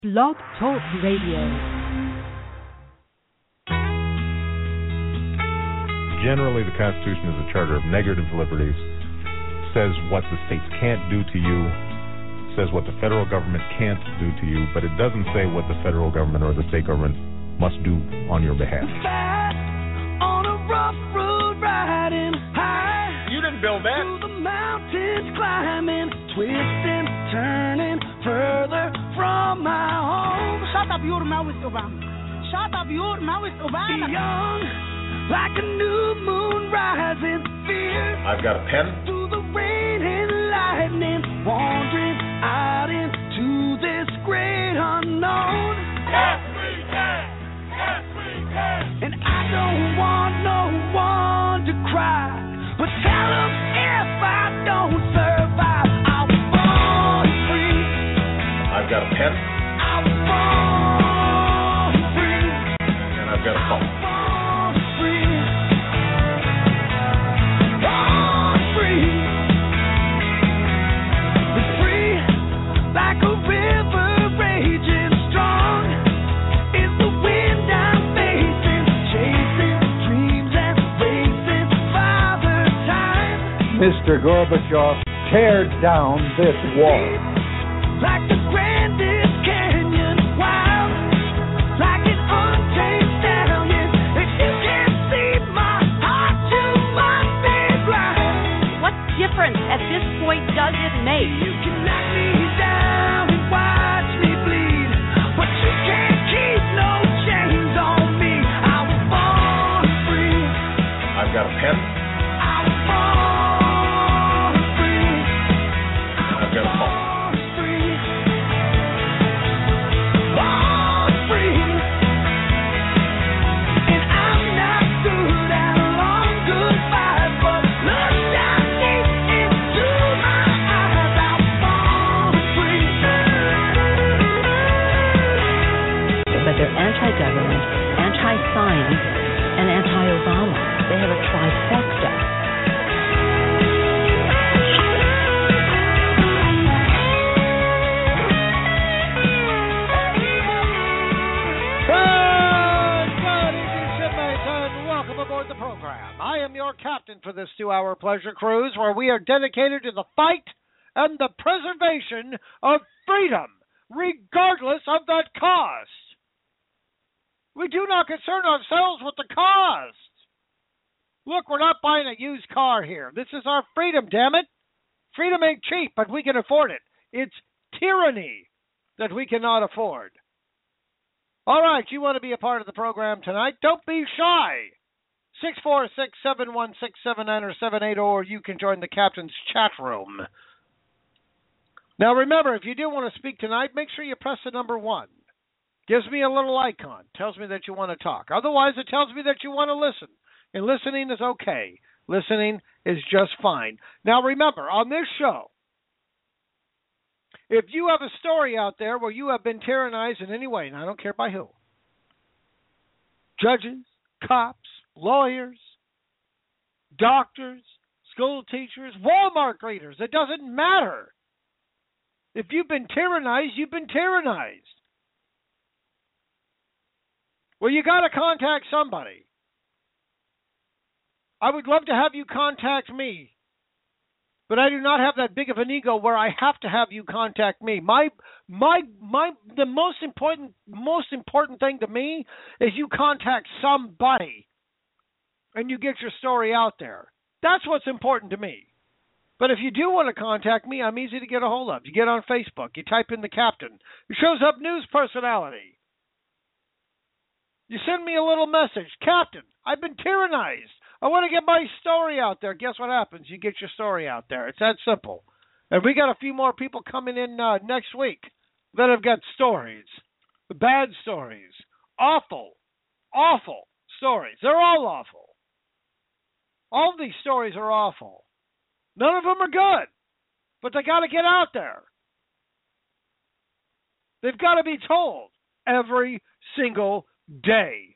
Blog Talk Radio. Generally, the Constitution is a charter of negative liberties, says what the states can't do to you, says what the federal government can't do to you, but it doesn't say what the federal government or the state government must do on your behalf. On a rough road riding high. You didn't build that. To the mountains climbing, twisting, turning further from my home. Shut up, you're my with Obama. Shut up, you're my with Obama. Young, like a new moon rising, fierce. I've got a pen. Through the rain and lightning, wandering out into this great unknown. Yes, we can. Yes, we can. And I don't want no one to cry, but tell them if I don't survive, I was born free. I've got a pen. I was born free. And I've got a phone. Born free. Born free. It's free like a river raging strong. It's the wind I'm facing, chasing dreams and racing Father Time. Mr. Gorbachev, tear down this wall. Like the grandest canyon, wild, like an untamed stallion. If you can't see my heart, you must be blind. What difference at this point does it make? You can knock me down and watch me bleed, but you can't keep no chains on me. I was born free. I've got a pen. I was born free. And I've got a phone. Born free. Born free. And I'm not good at a long goodbye, but look down deep into my eyes. I was born free. But they're anti-government, anti-science, and anti-Obama. They have a trifecta. Good evening, shipmates, and welcome aboard the program. I am your captain for this 2-hour pleasure cruise where we are dedicated to the fight and the preservation of freedom, regardless of that cost. We do not concern ourselves with the cost. Look, we're not buying a used car here. This is our freedom, damn it. Freedom ain't cheap, but we can afford it. It's tyranny that we cannot afford. All right, you want to be a part of the program tonight? Don't be shy. 646-716-79 or 78, or you can join the captain's chat room. Now, remember, if you do want to speak tonight, make sure you press the number 1. Gives me a little icon. Tells me that you want to talk. Otherwise, it tells me that you want to listen. And listening is okay. Listening is just fine. Now, remember, on this show, if you have a story out there where you have been tyrannized in any way, and I don't care by who, judges, cops, lawyers, doctors, school teachers, Walmart greeters, it doesn't matter. If you've been tyrannized, you've been tyrannized. Well, you got to contact somebody. I would love to have you contact me, but I do not have that big of an ego where I have to have you contact me. The most important thing to me is you contact somebody and you get your story out there. That's what's important to me. But if you do want to contact me, I'm easy to get a hold of. You get on Facebook, you type in the captain. It shows up news personality. You send me a little message, Captain, I've been tyrannized. I want to get my story out there. Guess what happens? You get your story out there. It's that simple. And we got a few more people coming in next week that have got stories. Bad stories. Awful stories. They're all awful. All of these stories are awful. None of them are good. But they got to get out there. They've got to be told every single day.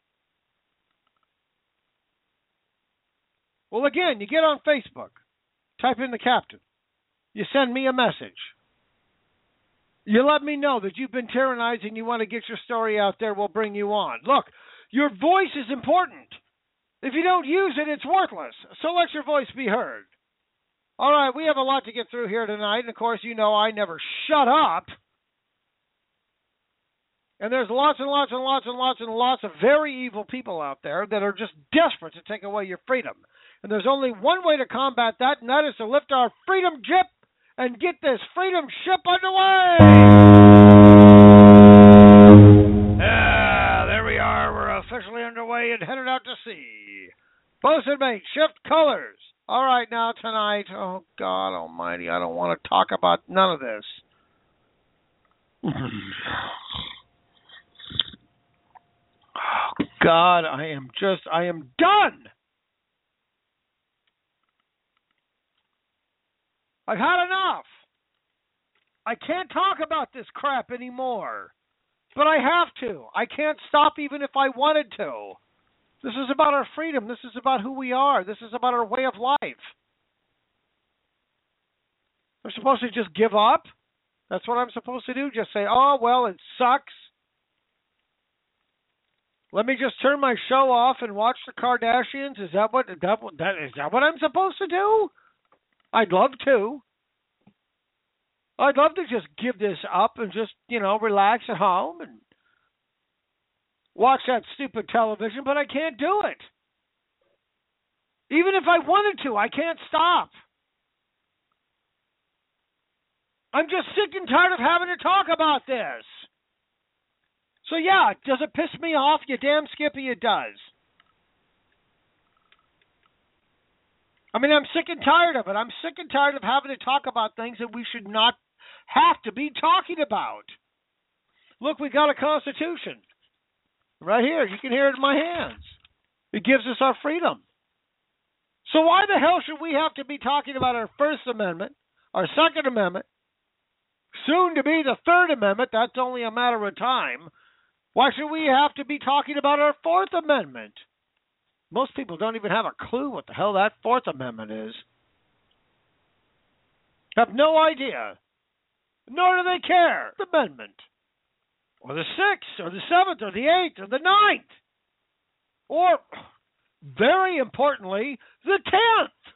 Well, again, you get on Facebook, type in the captain. You send me a message. You let me know that you've been tyrannized and you want to get your story out there. We'll bring you on. Look, your voice is important. If you don't use it, it's worthless. So let your voice be heard. All right, we have a lot to get through here tonight. And, of course, you know I never shut up. And there's lots and lots and lots and lots and lots of very evil people out there that are just desperate to take away your freedom. And there's only one way to combat that, and that is to lift our freedom jib and get this freedom ship underway. Yeah, there we are. We're officially underway and headed out to sea. Bosun mate, shift colors. All right, now tonight, oh God almighty, I don't want to talk about none of this. Oh God, I am done. I've had enough. I can't talk about this crap anymore. But I have to. I can't stop even if I wanted to. This is about our freedom. This is about who we are. This is about our way of life. I'm supposed to just give up? That's what I'm supposed to do? Just say, oh, well, it sucks. Let me just turn my show off and watch the Kardashians? Is that what I'm supposed to do? I'd love to. I'd love to just give this up and just, relax at home and watch that stupid television, but I can't do it. Even if I wanted to, I can't stop. I'm just sick and tired of having to talk about this. So yeah, does it piss me off? You damn Skippy, it does. I mean, I'm sick and tired of it. I'm sick and tired of having to talk about things that we should not have to be talking about. Look, we got a Constitution. Right here. You can hear it in my hands. It gives us our freedom. So why the hell should we have to be talking about our First Amendment, our Second Amendment, soon to be the Third Amendment? That's only a matter of time. Why should we have to be talking about our Fourth Amendment? Most people don't even have a clue what the hell that Fourth Amendment is. Have no idea. Nor do they care. The amendment. Or the 6th, or the 7th, or the 8th, or the 9th. Or, very importantly, the 10th.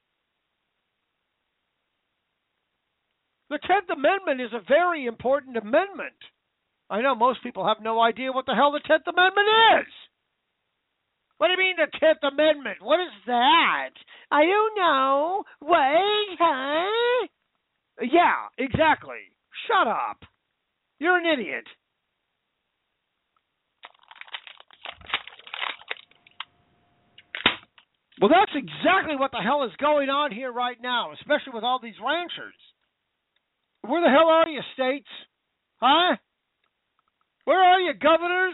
The 10th Amendment is a very important amendment. I know most people have no idea what the hell the 10th Amendment is. What do you mean the 10th Amendment? What is that? I don't know. Wait, huh? Yeah, exactly. Shut up. You're an idiot. Well, that's exactly what the hell is going on here right now, especially with all these ranchers. Where the hell are you, states? Huh? Where are you, governors?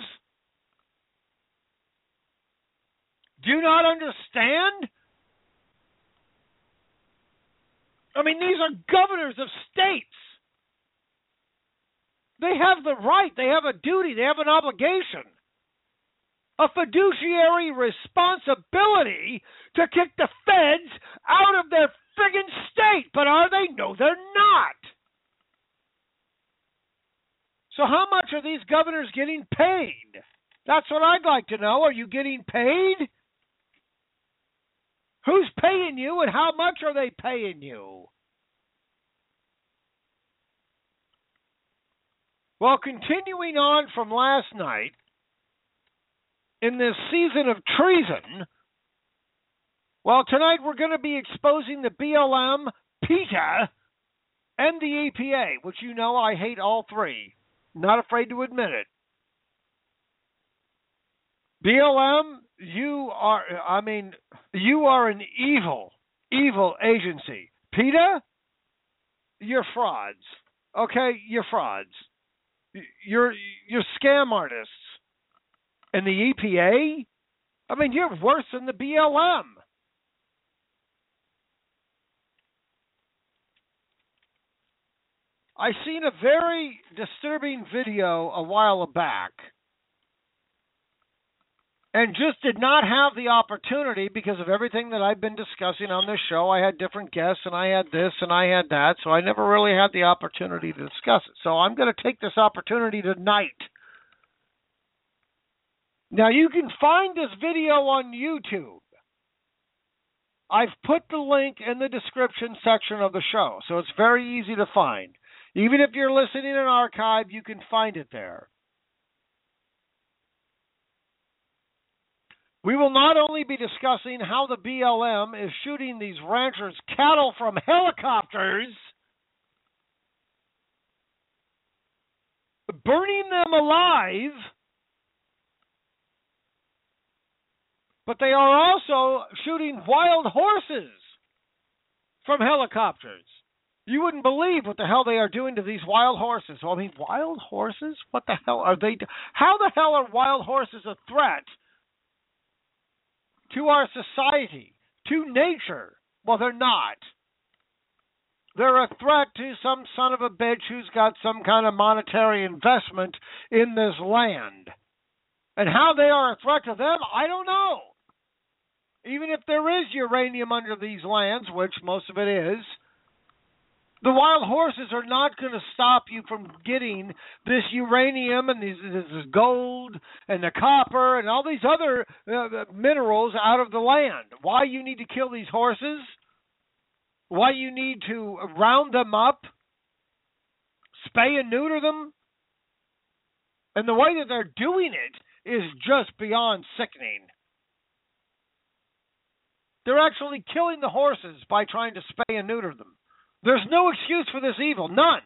Do you not understand? I mean, these are governors of states. They have the right, they have a duty, they have an obligation, a fiduciary responsibility to kick the feds out of their friggin' state. But are they? No, they're not. So how much are these governors getting paid? That's what I'd like to know. Are you getting paid? Who's paying you and how much are they paying you? Well, continuing on from last night, in this season of treason, well, tonight we're going to be exposing the BLM, PETA, and the EPA, which you know I hate all three. Not afraid to admit it. BLM, you are an evil, evil agency. PETA, you're frauds. Okay, you're frauds. You're scam artists. And the EPA? I mean, you're worse than the BLM. I seen a very disturbing video a while back. and just did not have the opportunity because of everything that I've been discussing on this show. I had different guests, and I had this, and I had that, so I never really had the opportunity to discuss it. So I'm going to take this opportunity tonight. Now, you can find this video on YouTube. I've put the link in the description section of the show, so it's very easy to find. Even if you're listening in archive, you can find it there. We will not only be discussing how the BLM is shooting these ranchers' cattle from helicopters, burning them alive, but they are also shooting wild horses from helicopters. You wouldn't believe what the hell they are doing to these wild horses. Well, I mean, wild horses? What the hell are they? How the hell are wild horses a threat to our society, to nature? Well, they're not. They're a threat to some son of a bitch who's got some kind of monetary investment in this land. And how they are a threat to them, I don't know. Even if there is uranium under these lands, which most of it is, the wild horses are not going to stop you from getting this uranium and this gold and the copper and all these other minerals out of the land. Why you need to kill these horses? Why you need to round them up, spay and neuter them? And the way that they're doing it is just beyond sickening. They're actually killing the horses by trying to spay and neuter them. There's no excuse for this evil, none.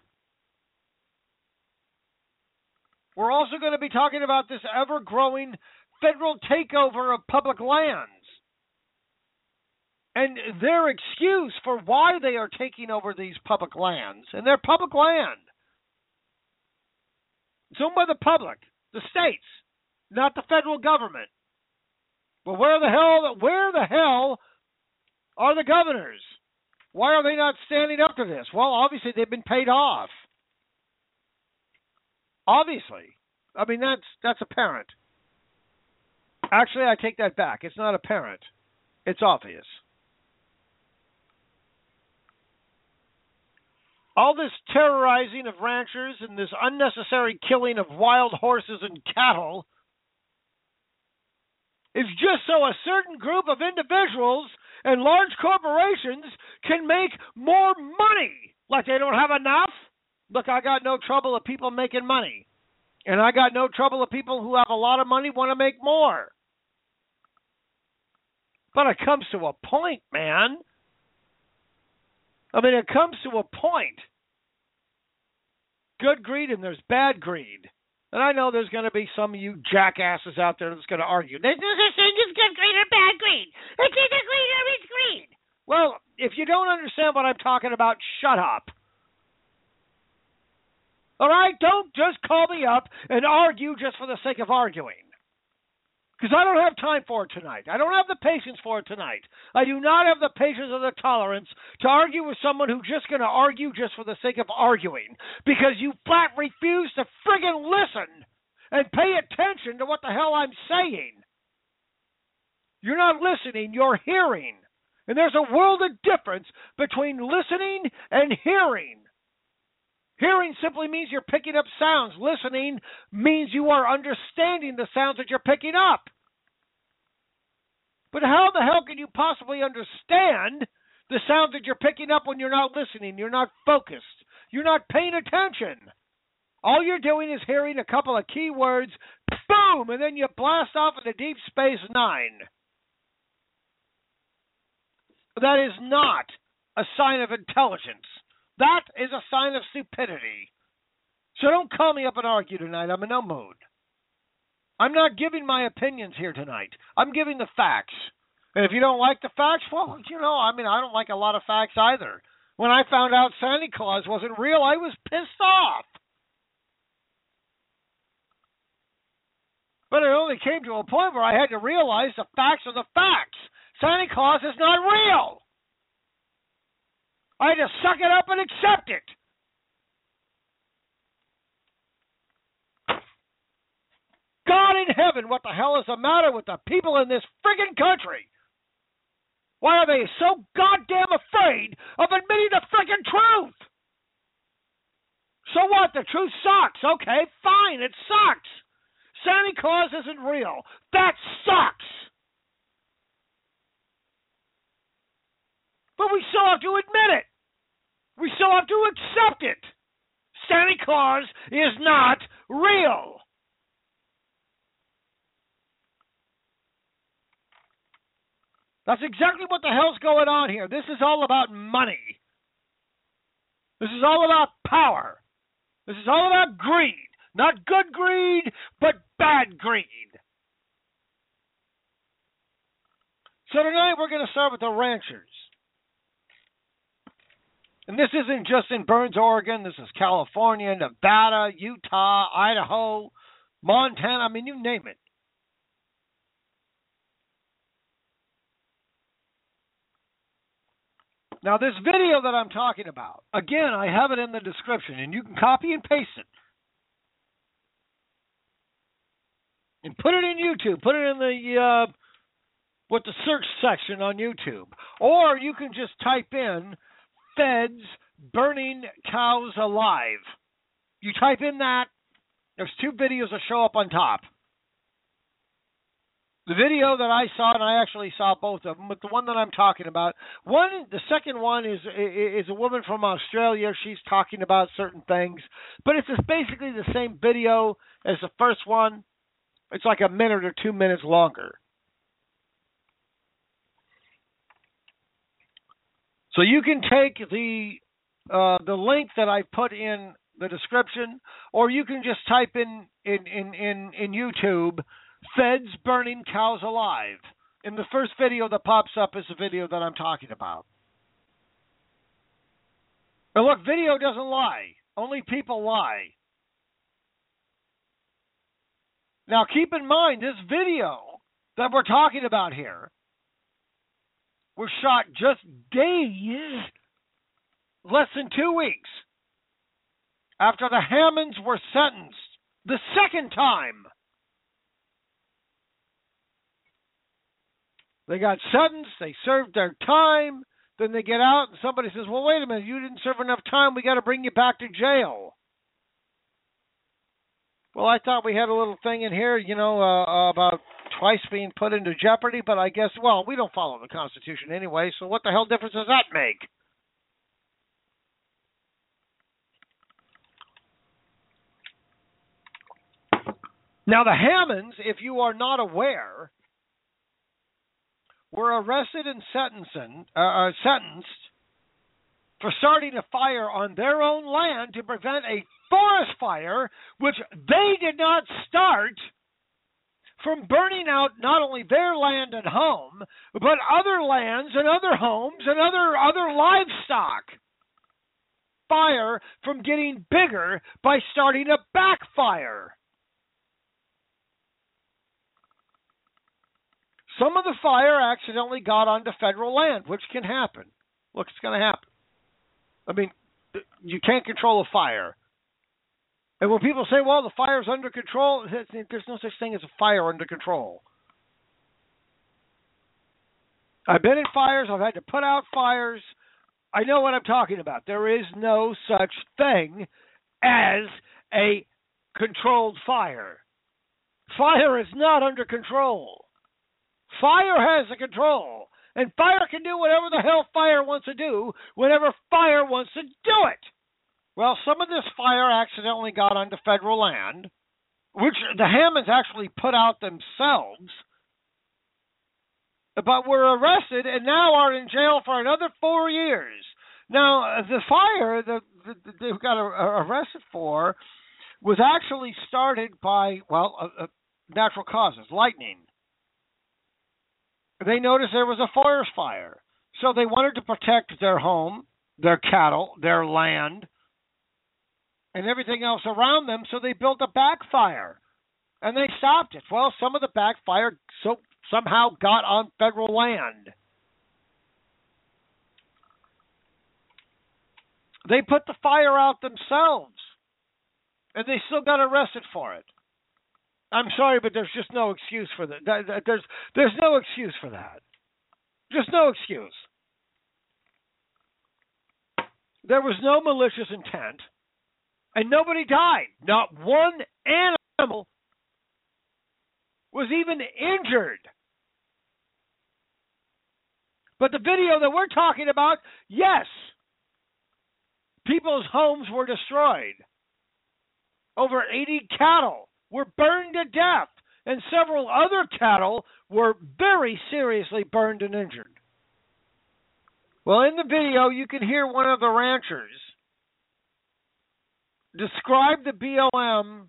We're also going to be talking about this ever-growing federal takeover of public lands and their excuse for why they are taking over these public lands. And they're public land. It's owned by the public, the states, not the federal government. But where the hell are the governors? Why are they not standing up to this? Well, obviously they've been paid off. Obviously. I mean, that's apparent. Actually, I take that back. It's not apparent. It's obvious. All this terrorizing of ranchers and this unnecessary killing of wild horses and cattle is just so a certain group of individuals and large corporations can make more money. Like they don't have enough? Look, I got no trouble of people making money. And I got no trouble of people who have a lot of money want to make more. But it comes to a point, man. I mean, it comes to a point. Good greed and there's bad greed. And I know there's going to be some of you jackasses out there that's going to argue. There's no such thing as good greed or bad greed. It's either greed or it's greed. Well, if you don't understand what I'm talking about, shut up. All right? Don't just call me up and argue just for the sake of arguing. Because I don't have time for it tonight. I don't have the patience for it tonight. I do not have the patience or the tolerance to argue with someone who's just going to argue just for the sake of arguing. Because you flat refuse to friggin' listen and pay attention to what the hell I'm saying. You're not listening, you're hearing. And there's a world of difference between listening and hearing. Hearing simply means you're picking up sounds. Listening means you are understanding the sounds that you're picking up. But how the hell can you possibly understand the sounds that you're picking up when you're not listening? You're not focused. You're not paying attention. All you're doing is hearing a couple of key words, boom, and then you blast off into Deep Space Nine. That is not a sign of intelligence. That is a sign of stupidity. So don't call me up and argue tonight. I'm in no mood. I'm not giving my opinions here tonight. I'm giving the facts. And if you don't like the facts, well, I don't like a lot of facts either. When I found out Santa Claus wasn't real, I was pissed off. But it only came to a point where I had to realize the facts are the facts. Santa Claus is not real. I had to suck it up and accept it. God in in heaven, what the hell is the matter with the people in this friggin' country? Why are they so goddamn afraid of admitting the friggin' truth? So what? The truth sucks. Okay, fine, it sucks. Santa Claus isn't real. That sucks. But we still have to admit it. We still have to accept it. Santa Claus is not real. That's exactly what the hell's going on here. This is all about money. This is all about power. This is all about greed. Not good greed, but bad greed. So tonight we're going to start with the ranchers. And this isn't just in Burns, Oregon. This is California, Nevada, Utah, Idaho, Montana. I mean, you name it. Now, this video that I'm talking about, again, I have it in the description, and you can copy and paste it. And put it in YouTube. Put it in the search section on YouTube. Or you can just type in Feds burning cows alive. You type in that, there's two videos that show up on top. The video that I saw, and I actually saw both of them, but the one that I'm talking about, the second one is a woman from Australia. She's talking about certain things, but it's just basically the same video as the first one. It's like a minute or 2 minutes longer. So you can take the link that I put in the description, or you can just type in YouTube, Feds burning cows alive. And the first video that pops up is the video that I'm talking about. And look, video doesn't lie. Only people lie. Now keep in mind, this video that we're talking about here was shot just days, less than 2 weeks, after the Hammonds were sentenced the second time. They got sentenced, they served their time, then they get out and somebody says, well, wait a minute, you didn't serve enough time, we got to bring you back to jail. Well, I thought we had a little thing in here, about twice being put into jeopardy, but I guess, well, we don't follow the Constitution anyway, so what the hell difference does that make? Now, the Hammonds, if you are not aware, were arrested and sentenced for starting a fire on their own land to prevent a forest fire, which they did not start, from burning out not only their land and home, but other lands and other homes and other livestock. Fire from getting bigger by starting a backfire. Some of the fire accidentally got onto federal land, which can happen. Look, it's going to happen. I mean, you can't control a fire. And when people say, well, the fire's under control, there's no such thing as a fire under control. I've been in fires. I've had to put out fires. I know what I'm talking about. There is no such thing as a controlled fire. Fire is not under control. Fire has a control. And fire can do whatever the hell fire wants to do whenever fire wants to do it. Well, some of this fire accidentally got onto federal land, which the Hammonds actually put out themselves, but were arrested and now are in jail for another 4 years. Now, the fire that they got arrested for was actually started by, natural causes, lightning. They noticed there was a forest fire, so they wanted to protect their home, their cattle, their land, and everything else around them, so they built a backfire, and they stopped it. Well, some of the backfire somehow got on federal land. They put the fire out themselves, and they still got arrested for it. I'm sorry, but there's just no excuse for that. There's no excuse for that. Just no excuse. There was no malicious intent, and nobody died. Not one animal was even injured. But the video that we're talking about, yes, people's homes were destroyed. Over 80 cattle were burned to death, and several other cattle were very seriously burned and injured. Well, in the video, you can hear one of the ranchers describe the BLM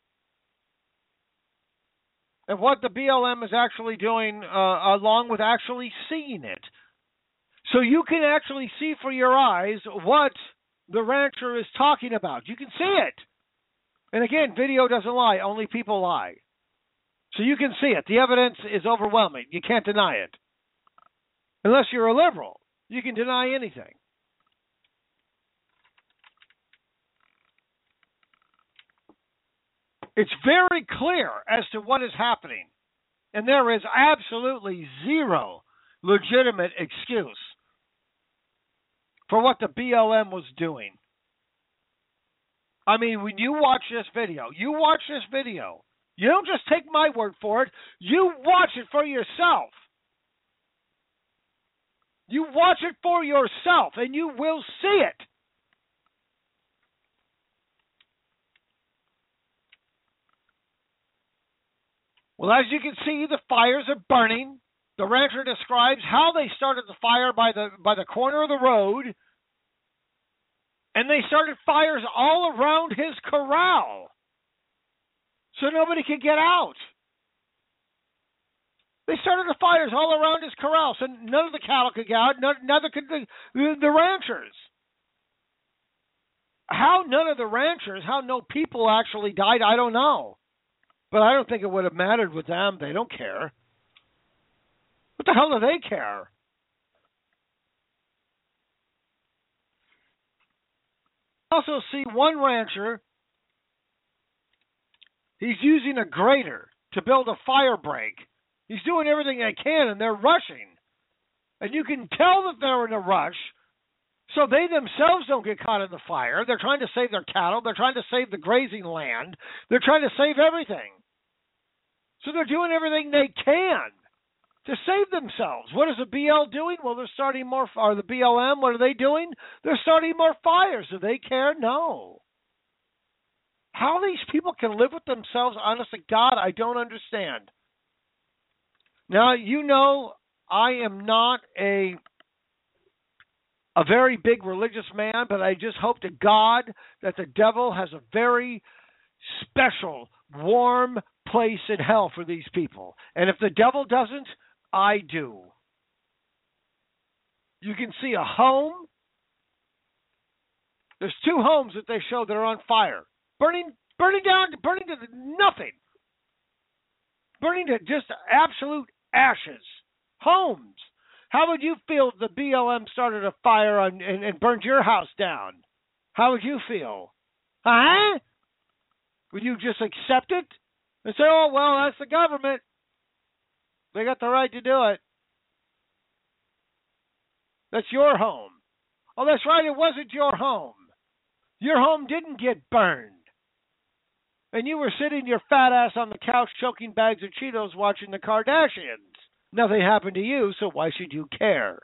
and what the BLM is actually doing, along with actually seeing it. So you can actually see for your eyes what the rancher is talking about. You can see it. And again, video doesn't lie. Only people lie. So you can see it. The evidence is overwhelming. You can't deny it. Unless you're a liberal, you can deny anything. It's very clear as to what is happening. And there is absolutely zero legitimate excuse for what the BLM was doing. I mean, when you watch this video, you don't just take my word for it, you watch it for yourself. You watch it for yourself, and you will see it. Well, as you can see, the fires are burning. The rancher describes how they started the fire by the corner of the road, and they started fires all around his corral, so nobody could get out. They started the fires all around his corral, so none of the cattle could get out, neither could the ranchers. How none of the ranchers, how no people actually died, I don't know. But I don't think it would have mattered with them. They don't care. What the hell do they care? I also see one rancher, he's using a grader to build a fire break. He's doing everything they can, and they're rushing. And you can tell that they're in a rush, so they themselves don't get caught in the fire. They're trying to save their cattle. They're trying to save the grazing land. They're trying to save everything. So they're doing everything they can to save themselves. What is the BL doing? Well, they're starting more, or the BLM, what are they doing? They're starting more fires. Do they care? No. How these people can live with themselves, honest to God, I don't understand. Now, you know, I am not a very big religious man, but I just hope to God that the devil has a very special, warm place in hell for these people. And if the devil doesn't, I do. You can see a home. There's 2 homes that they show that are on fire. Burning down, burning to nothing. Burning to just absolute ashes. Homes. How would you feel if the BLM started a fire and burned your house down? How would you feel? Huh? Would you just accept it and say, oh, well, that's the government. They got the right to do it. That's your home. Oh, that's right, it wasn't your home. Your home didn't get burned. And you were sitting your fat ass on the couch choking bags of Cheetos watching the Kardashians. Nothing happened to you, so why should you care?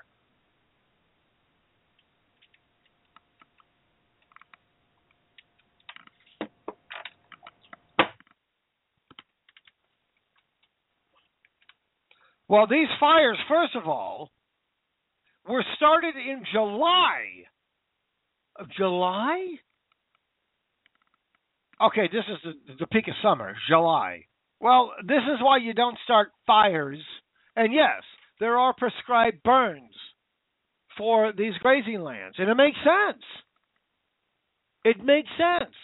Well, these fires, first of all, were started in July. July? Okay, this is the peak of summer, July. Well, this is why you don't start fires. And yes, there are prescribed burns for these grazing lands. And it makes sense. It makes sense.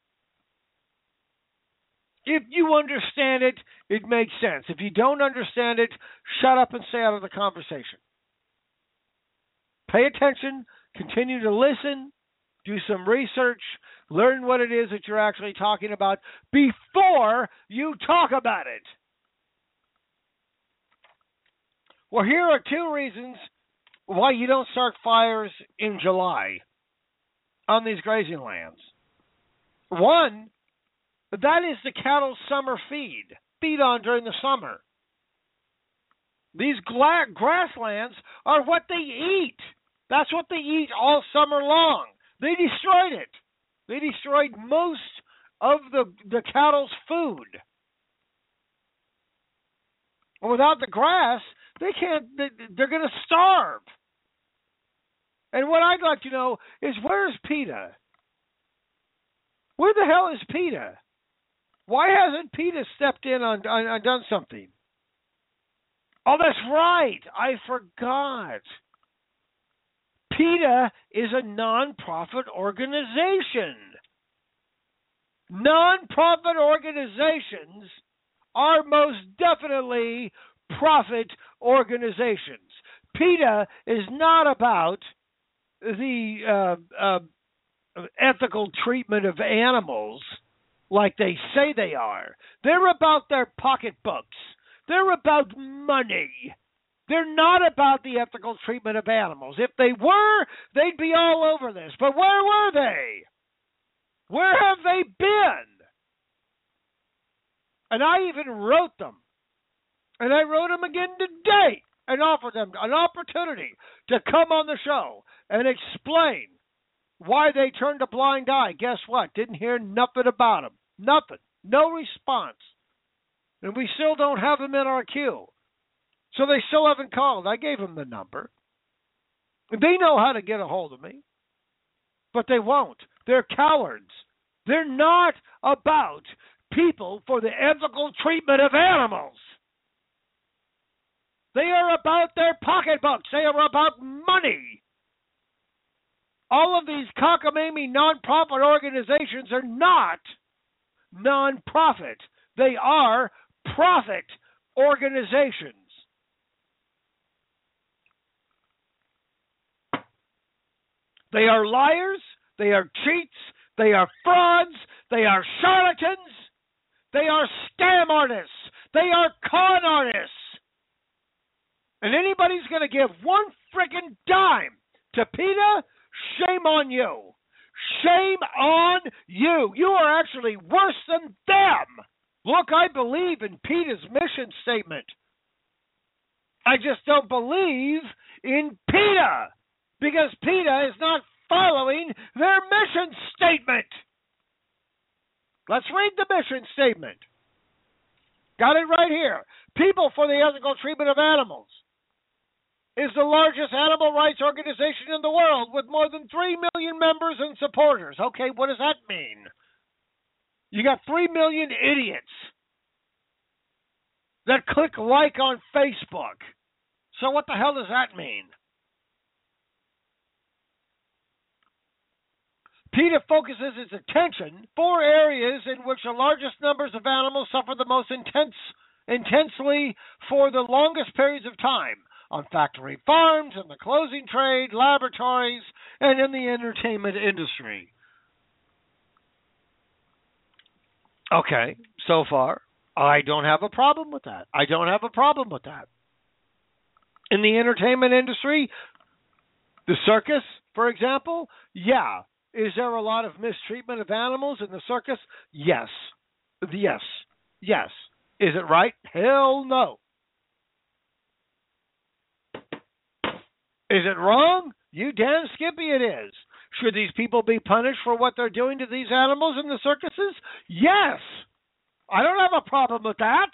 If you understand it, it makes sense. If you don't understand it, shut up and stay out of the conversation. Pay attention, continue to listen, do some research, learn what it is that you're actually talking about before you talk about it. Well, here are 2 reasons why you don't start fires in July on these grazing lands. One, that is the cattle's summer feed on during the summer. These grasslands are what they eat. That's what they eat all summer long. They destroyed it. They destroyed most of the cattle's food. Without the grass, they're going to starve. And what I'd like to know is, where's PETA? Where the hell is PETA? Why hasn't PETA stepped in and done something? Oh, that's right. I forgot. PETA is a non-profit organization. Non-profit organizations are most definitely profit organizations. PETA is not about the ethical treatment of animals like they say they are. They're about their pocketbooks. They're about money. They're not about the ethical treatment of animals. If they were, they'd be all over this. But where were they? Where have they been? And I even wrote them. And I wrote them again today and offered them an opportunity to come on the show and explain why they turned a blind eye. Guess what? Didn't hear nothing about them. Nothing. No response. And we still don't have them in our queue. So they still haven't called. I gave them the number. They know how to get a hold of me. But they won't. They're cowards. They're not about people for the ethical treatment of animals. They are about their pocketbooks. They are about money. All of these cockamamie non-profit organizations are not non-profit. They are profit organizations. They are liars. They are cheats. They are frauds. They are charlatans. They are scam artists. They are con artists. And anybody's going to give one frickin' dime to PETA, shame on you. Shame on you. You are actually worse than them. Look, I believe in PETA's mission statement. I just don't believe in PETA because PETA is not following their mission statement. Let's read the mission statement. Got it right here. People for the Ethical Treatment of Animals is the largest animal rights organization in the world with more than 3 million members and supporters. Okay, what does that mean? You got 3 million idiots that click like on Facebook. So what the hell does that mean? PETA focuses its attention 4 areas in which the largest numbers of animals suffer the most intensely for the longest periods of time: on factory farms, in the clothing trade, laboratories, and in the entertainment industry. Okay, so far, I don't have a problem with that. I don't have a problem with that. In the entertainment industry, the circus, for example, yeah. Is there a lot of mistreatment of animals in the circus? Yes. Yes. Yes. Is it right? Hell no. Is it wrong? You damn skippy it is. Should these people be punished for what they're doing to these animals in the circuses? Yes. I don't have a problem with that.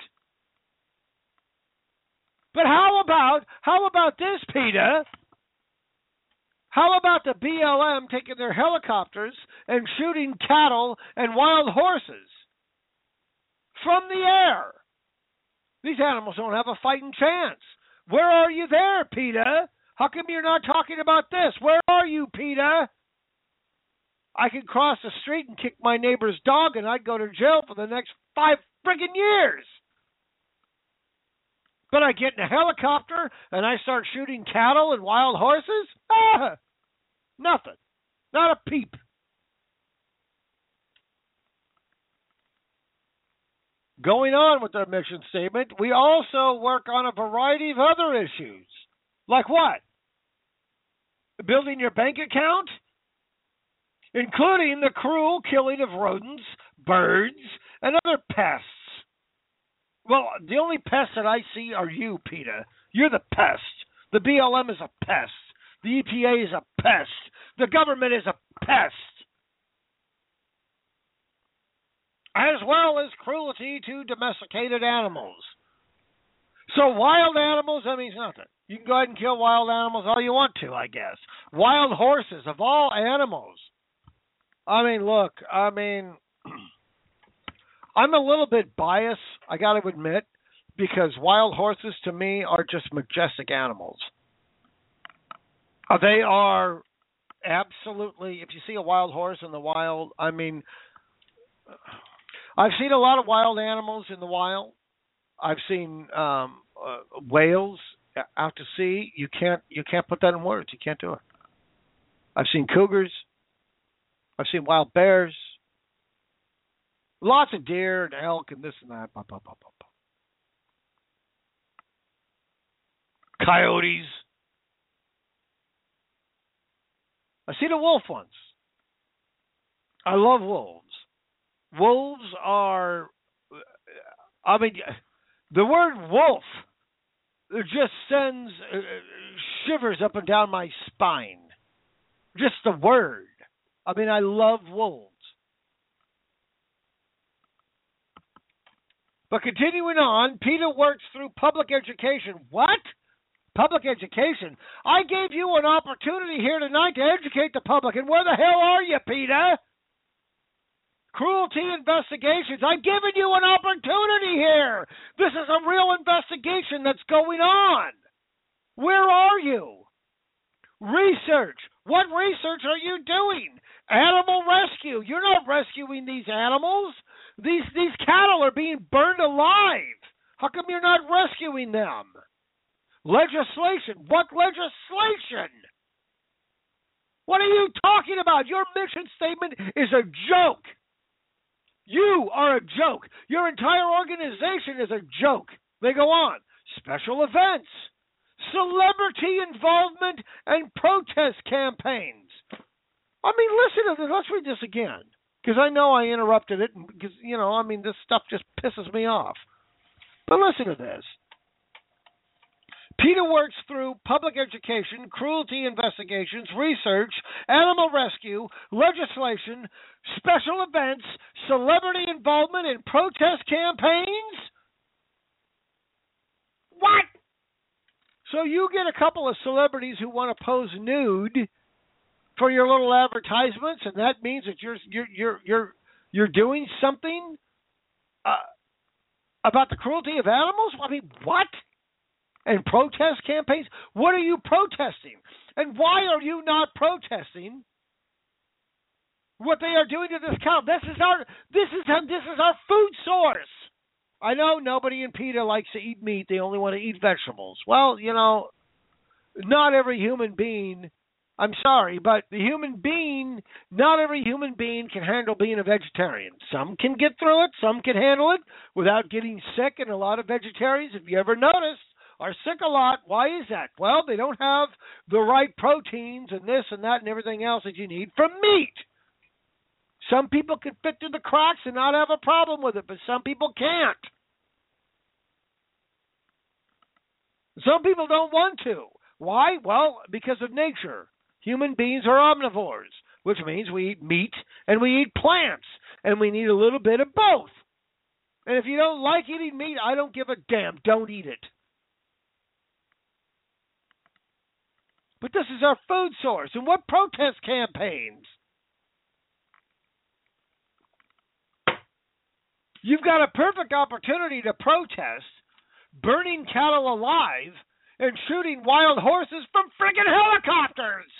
But how about this, PETA? How about the BLM taking their helicopters and shooting cattle and wild horses from the air? These animals don't have a fighting chance. Where are you there, PETA? How come you're not talking about this? Where are you, PETA? I could cross the street and kick my neighbor's dog and I'd go to jail for the next 5 friggin' years. But I get in a helicopter and I start shooting cattle and wild horses? Nothing. Not a peep. Going on with our mission statement, we also work on a variety of other issues. Like what? Building your bank account? Including the cruel killing of rodents, birds, and other pests. Well, the only pests that I see are you, PETA. You're the pest. The BLM is a pest. The EPA is a pest. The government is a pest. As well as cruelty to domesticated animals. So wild animals, that means nothing. You can go ahead and kill wild animals all you want to, I guess. Wild horses, of all animals. I mean, look, I'm a little bit biased, I got to admit, because wild horses to me are just majestic animals. They are absolutely, if you see a wild horse in the wild, I mean, I've seen a lot of wild animals in the wild. I've seen whales out to sea. You can't put that in words. You can't do it. I've seen cougars. I've seen wild bears. Lots of deer and elk and this and that. Coyotes. I seen a wolf once. I love wolves. Wolves are, I mean, the word wolf just sends shivers up and down my spine. Just the word. I mean, I love wolves. But continuing on, PETA works through public education. What? Public education? I gave you an opportunity here tonight to educate the public, and where the hell are you, PETA? Cruelty investigations. I've given you an opportunity here. This is a real investigation that's going on. Where are you? Research. What research are you doing? Animal rescue. You're not rescuing these animals. These cattle are being burned alive. How come you're not rescuing them? Legislation. What legislation? What are you talking about? Your mission statement is a joke. You are a joke. Your entire organization is a joke. They go on. Special events, celebrity involvement, and protest campaigns. I mean, listen to this. Let's read this again. Because I know I interrupted it. Because, this stuff just pisses me off. But listen to this. PETA works through public education, cruelty investigations, research, animal rescue, legislation, special events, celebrity involvement, and protest campaigns? What? So you get a couple of celebrities who want to pose nude for your little advertisements, and that means that you're doing something about the cruelty of animals? I mean, what? And protest campaigns? What are you protesting? And why are you not protesting what they are doing to this cow? This is our food source. I know nobody in PETA likes to eat meat. They only want to eat vegetables. Well, not every human being, I'm sorry, but not every human being can handle being a vegetarian. Some can get through it. Some can handle it without getting sick. And a lot of vegetarians, if you ever noticed, are sick a lot. Why is that? Well, they don't have the right proteins and this and that and everything else that you need from meat. Some people can fit through the cracks and not have a problem with it, but some people can't. Some people don't want to. Why? Well, because of nature. Human beings are omnivores, which means we eat meat and we eat plants, and we need a little bit of both. And if you don't like eating meat, I don't give a damn. Don't eat it. But this is our food source. And what protest campaigns? You've got a perfect opportunity to protest burning cattle alive and shooting wild horses from friggin' helicopters.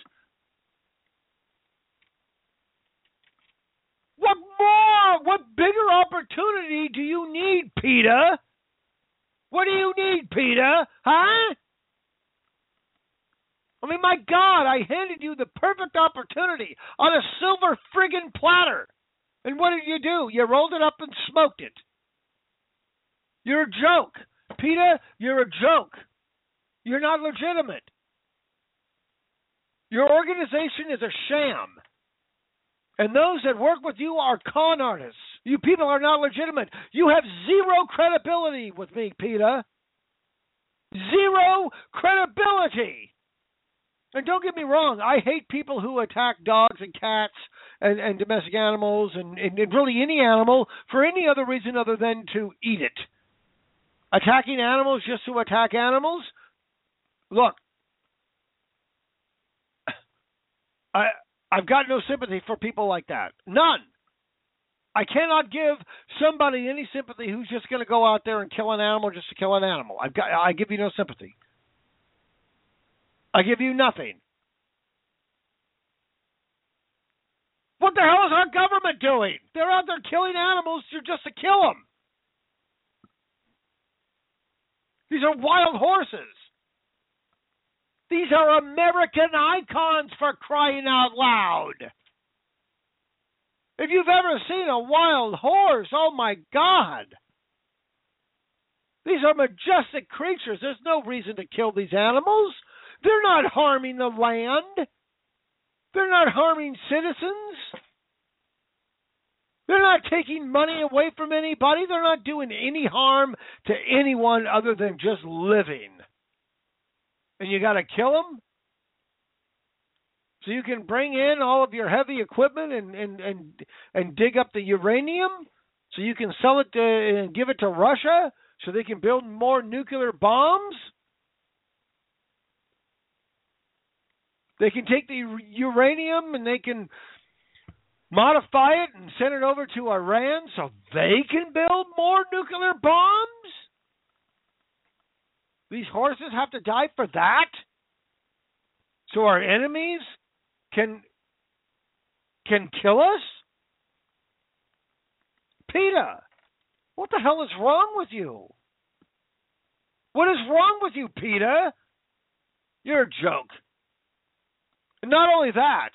What more? What bigger opportunity do you need, PETA? What do you need, PETA? Huh? I mean, my God, I handed you the perfect opportunity on a silver friggin' platter. And what did you do? You rolled it up and smoked it. You're a joke. PETA, you're a joke. You're not legitimate. Your organization is a sham. And those that work with you are con artists. You people are not legitimate. You have zero credibility with me, PETA. Zero credibility. And don't get me wrong, I hate people who attack dogs and cats and domestic animals and really any animal for any other reason other than to eat it. Attacking animals just to attack animals? Look, I've got no sympathy for people like that. None. I cannot give somebody any sympathy who's just going to go out there and kill an animal just to kill an animal. I give you no sympathy. I give you nothing. What the hell is our government doing? They're out there killing animals just to kill them. These are wild horses. These are American icons, for crying out loud. If you've ever seen a wild horse, oh my God. These are majestic creatures. There's no reason to kill these animals. They're not harming the land. They're not harming citizens. They're not taking money away from anybody. They're not doing any harm to anyone other than just living. And you got to kill them? So you can bring in all of your heavy equipment and dig up the uranium so you can sell it and give it to Russia so they can build more nuclear bombs? They can take the uranium and they can modify it and send it over to Iran so they can build more nuclear bombs? These horses have to die for that? So our enemies can kill us? PETA, what the hell is wrong with you? What is wrong with you, PETA? You're a joke. And not only that,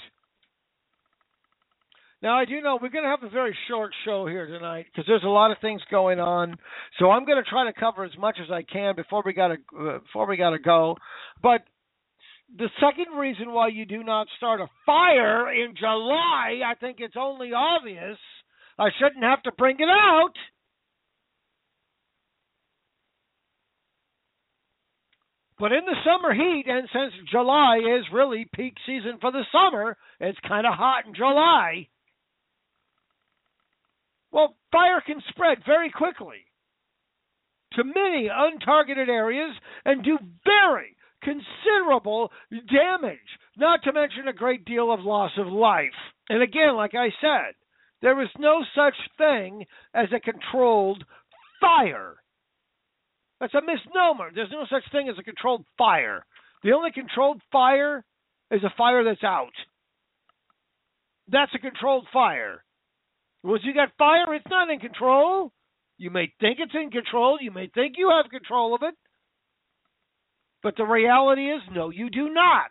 now I do know we're going to have a very short show here tonight because there's a lot of things going on. So I'm going to try to cover as much as I can before we got to go. But the second reason why you do not start a fire in July, I think it's only obvious. I shouldn't have to bring it out. But in the summer heat, and since July is really peak season for the summer, it's kind of hot in July. Well, fire can spread very quickly to many untargeted areas and do very considerable damage, not to mention a great deal of loss of life. And again, like I said, there is no such thing as a controlled fire. That's a misnomer. There's no such thing as a controlled fire. The only controlled fire is a fire that's out. That's a controlled fire. Once you got fire, it's not in control. You may think it's in control. You may think you have control of it. But the reality is, no, you do not.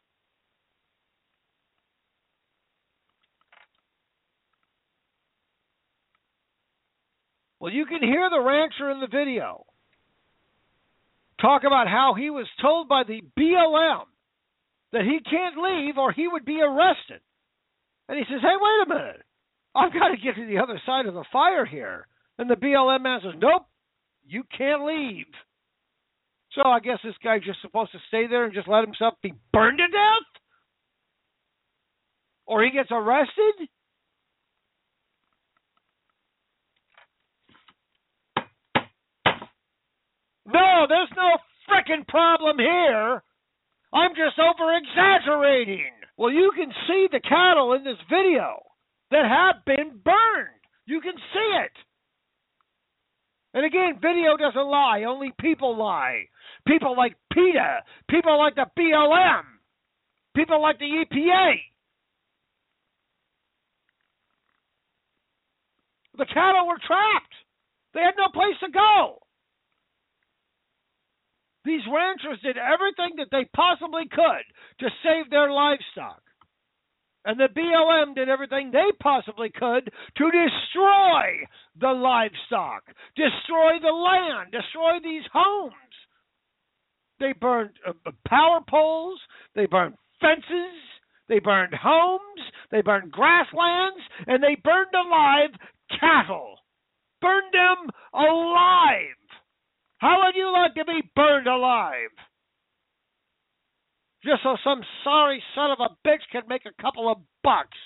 Well, you can hear the rancher in the video talk about how he was told by the BLM that he can't leave or he would be arrested. And he says, hey, wait a minute. I've got to get to the other side of the fire here. And the BLM man says, nope, you can't leave. So I guess this guy's just supposed to stay there and just let himself be burned to death? Or he gets arrested? No, there's no frickin' problem here. I'm just over-exaggerating. Well, you can see the cattle in this video that have been burned. You can see it. And again, video doesn't lie. Only people lie. People like PETA. People like the BLM. People like the EPA. The cattle were trapped. They had no place to go. These ranchers did everything that they possibly could to save their livestock. And the BLM did everything they possibly could to destroy the livestock, destroy the land, destroy these homes. They burned power poles, they burned fences, they burned homes, they burned grasslands, and they burned alive cattle. Burned them alive. How would you like to be burned alive? Just so some sorry son of a bitch can make a couple of bucks.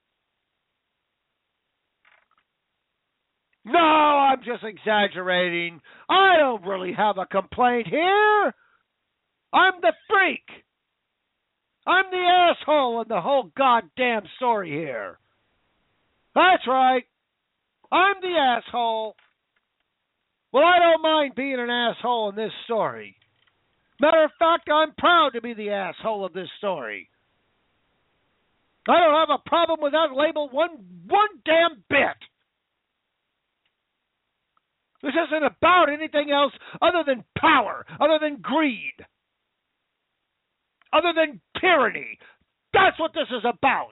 No, I'm just exaggerating. I don't really have a complaint here. I'm the freak. I'm the asshole in the whole goddamn story here. That's right. I'm the asshole. Well, I don't mind being an asshole in this story. Matter of fact, I'm proud to be the asshole of this story. I don't have a problem with that label one damn bit. This isn't about anything else other than power, other than greed, other than tyranny. That's what this is about.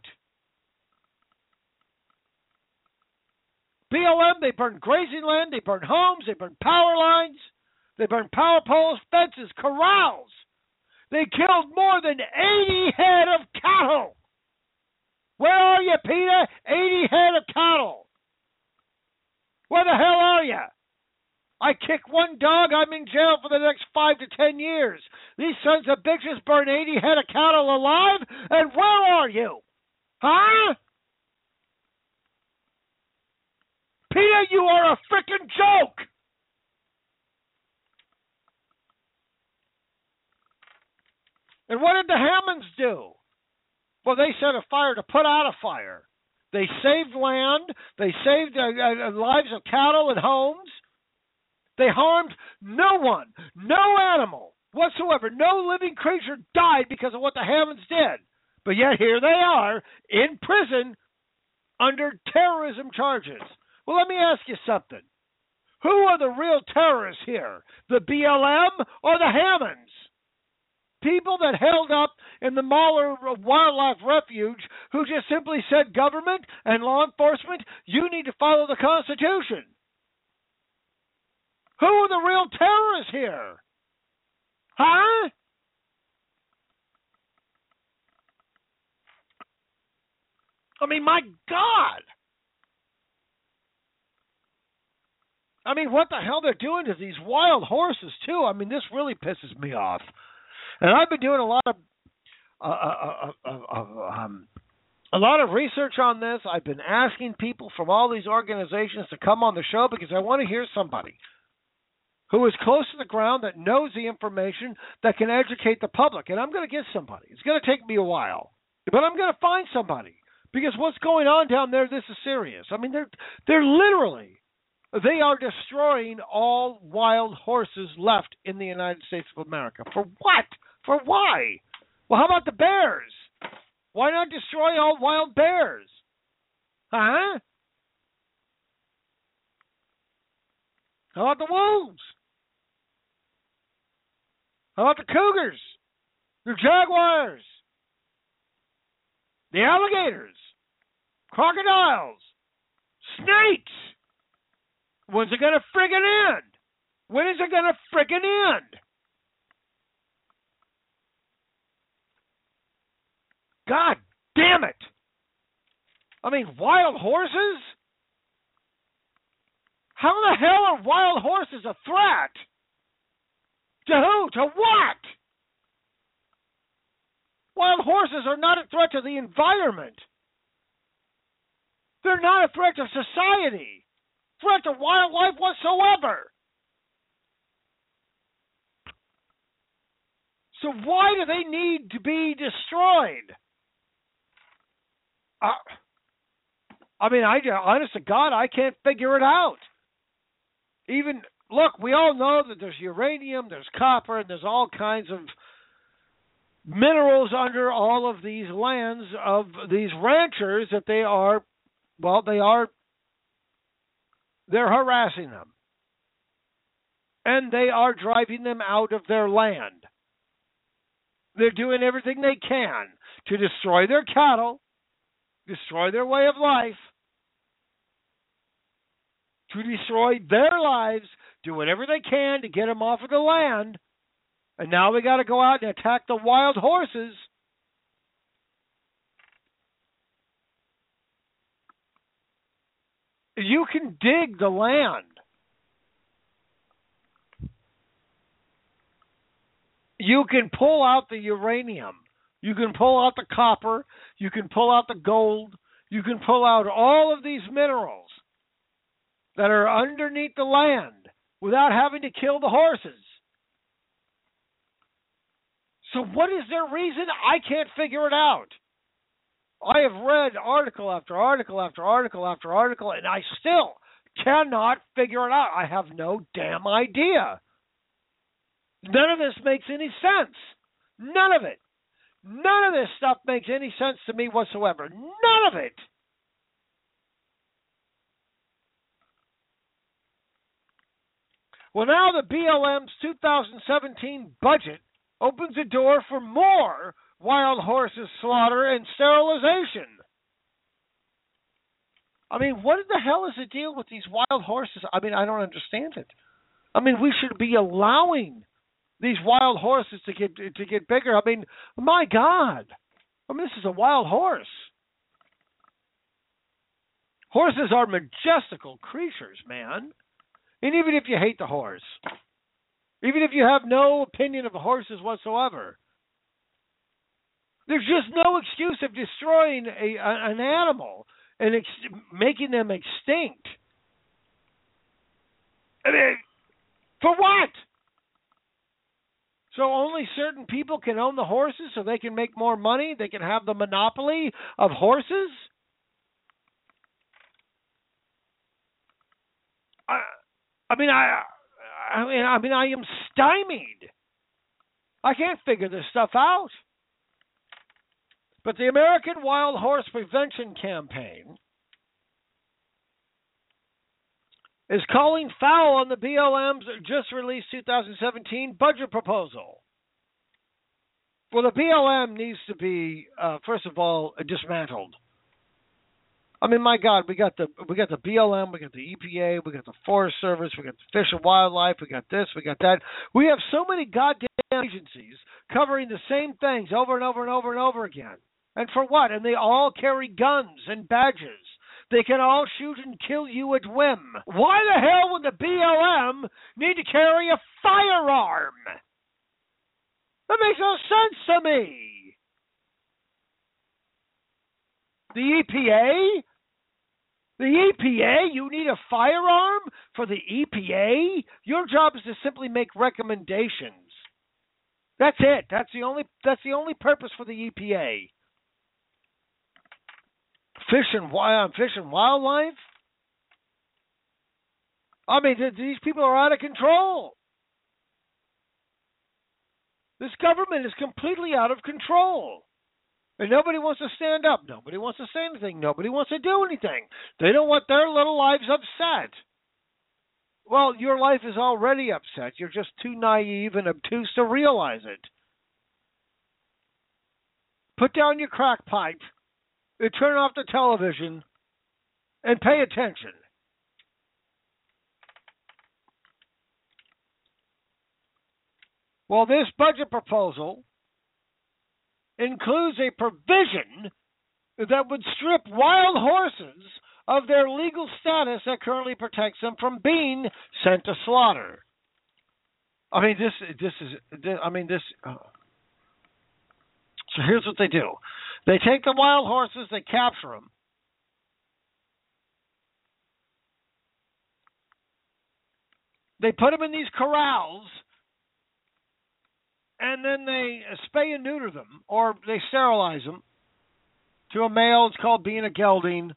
BLM, they burned grazing land, they burned homes, they burned power lines, they burned power poles, fences, corrals. They killed more than 80 head of cattle. Where are you, Peter? 80 head of cattle. Where the hell are you? I kick one dog, I'm in jail for the next 5 to 10 years. These sons of bitches burn 80 head of cattle alive, and where are you? Huh? Peter, you are a frickin' joke! And what did the Hammonds do? Well, they set a fire to put out a fire. They saved land. They saved lives of cattle and homes. They harmed no one, no animal whatsoever. No living creature died because of what the Hammonds did. But yet here they are in prison under terrorism charges. Well, let me ask you something. Who are the real terrorists here? The BLM or the Hammonds? People that held up in the Mahler Wildlife Refuge who just simply said, government and law enforcement, you need to follow the Constitution. Who are the real terrorists here? Huh? I mean, my God. I mean, what the hell they're doing to these wild horses, too? I mean, this really pisses me off. And I've been doing a lot of research on this. I've been asking people from all these organizations to come on the show because I want to hear somebody who is close to the ground, that knows the information, that can educate the public. And I'm going to get somebody. It's going to take me a while, but I'm going to find somebody because what's going on down there, this is serious. I mean, they're literally, they are destroying all wild horses left in the United States of America. For what? For why? Well, how about the bears? Why not destroy all wild bears? Huh? How about the wolves? How about the cougars? The jaguars? The alligators? Crocodiles? Snakes? When's it going to friggin' end? When is it going to friggin' end? God damn it. I mean, wild horses? How the hell are wild horses a threat? To who? To what? Wild horses are not a threat to the environment. They're not a threat to society. Threat to wildlife whatsoever. So why do they need to be destroyed? I mean, honest to God, I can't figure it out. Even, look, we all know that there's uranium, there's copper, and there's all kinds of minerals under all of these lands of these ranchers that they're harassing them. And they are driving them out of their land. They're doing everything they can to destroy their cattle, destroy their way of life, to destroy their lives, do whatever they can to get them off of the land. And now we got to go out and attack the wild horses. You can dig the land. You can pull out the uranium. You can pull out the copper. You can pull out the gold. You can pull out all of these minerals that are underneath the land without having to kill the horses. So what is their reason? I can't figure it out. I have read article after article after article after article, and I still cannot figure it out. I have no damn idea. None of this makes any sense. None of it. None of this stuff makes any sense to me whatsoever. None of it. Well, now the BLM's 2017 budget opens the door for more wild horses slaughter and sterilization. I mean, what the hell is the deal with these wild horses? I mean, I don't understand it. I mean, we should be allowing these wild horses to get bigger. I mean, my God. I mean, this is a wild horse. Horses are majestical creatures, man. And even if you hate the horse, even if you have no opinion of horses whatsoever, there's just no excuse of destroying an animal and making them extinct. I mean, for what? So only certain people can own the horses so they can make more money? They can have the monopoly of horses? I mean, I am stymied. I can't figure this stuff out. But the American Wild Horse Prevention Campaign is calling foul on the BLM's just released 2017 budget proposal. Well, the BLM needs to be, first of all, dismantled. I mean, my God, we got the BLM, we got the EPA, we got the Forest Service, we got the Fish and Wildlife, we got this, we got that. We have so many goddamn agencies covering the same things over and over and over and over again. And for what? And they all carry guns and badges. They can all shoot and kill you at whim. Why the hell would the BLM need to carry a firearm? That makes no sense to me. The EPA? The EPA? You need a firearm for the EPA? Your job is to simply make recommendations. That's it. That's the only purpose for the EPA. Fish and wildlife? I mean, these people are out of control. This government is completely out of control. And nobody wants to stand up. Nobody wants to say anything. Nobody wants to do anything. They don't want their little lives upset. Well, your life is already upset. You're just too naive and obtuse to realize it. Put down your crack pipe. And turn off the television and pay attention. Well, this budget proposal includes a provision that would strip wild horses of their legal status that currently protects them from being sent to slaughter. I mean, So here's what they do. They take the wild horses, they capture them. They put them in these corrals, and then they spay and neuter them, or they sterilize them to a male. It's called being a gelding.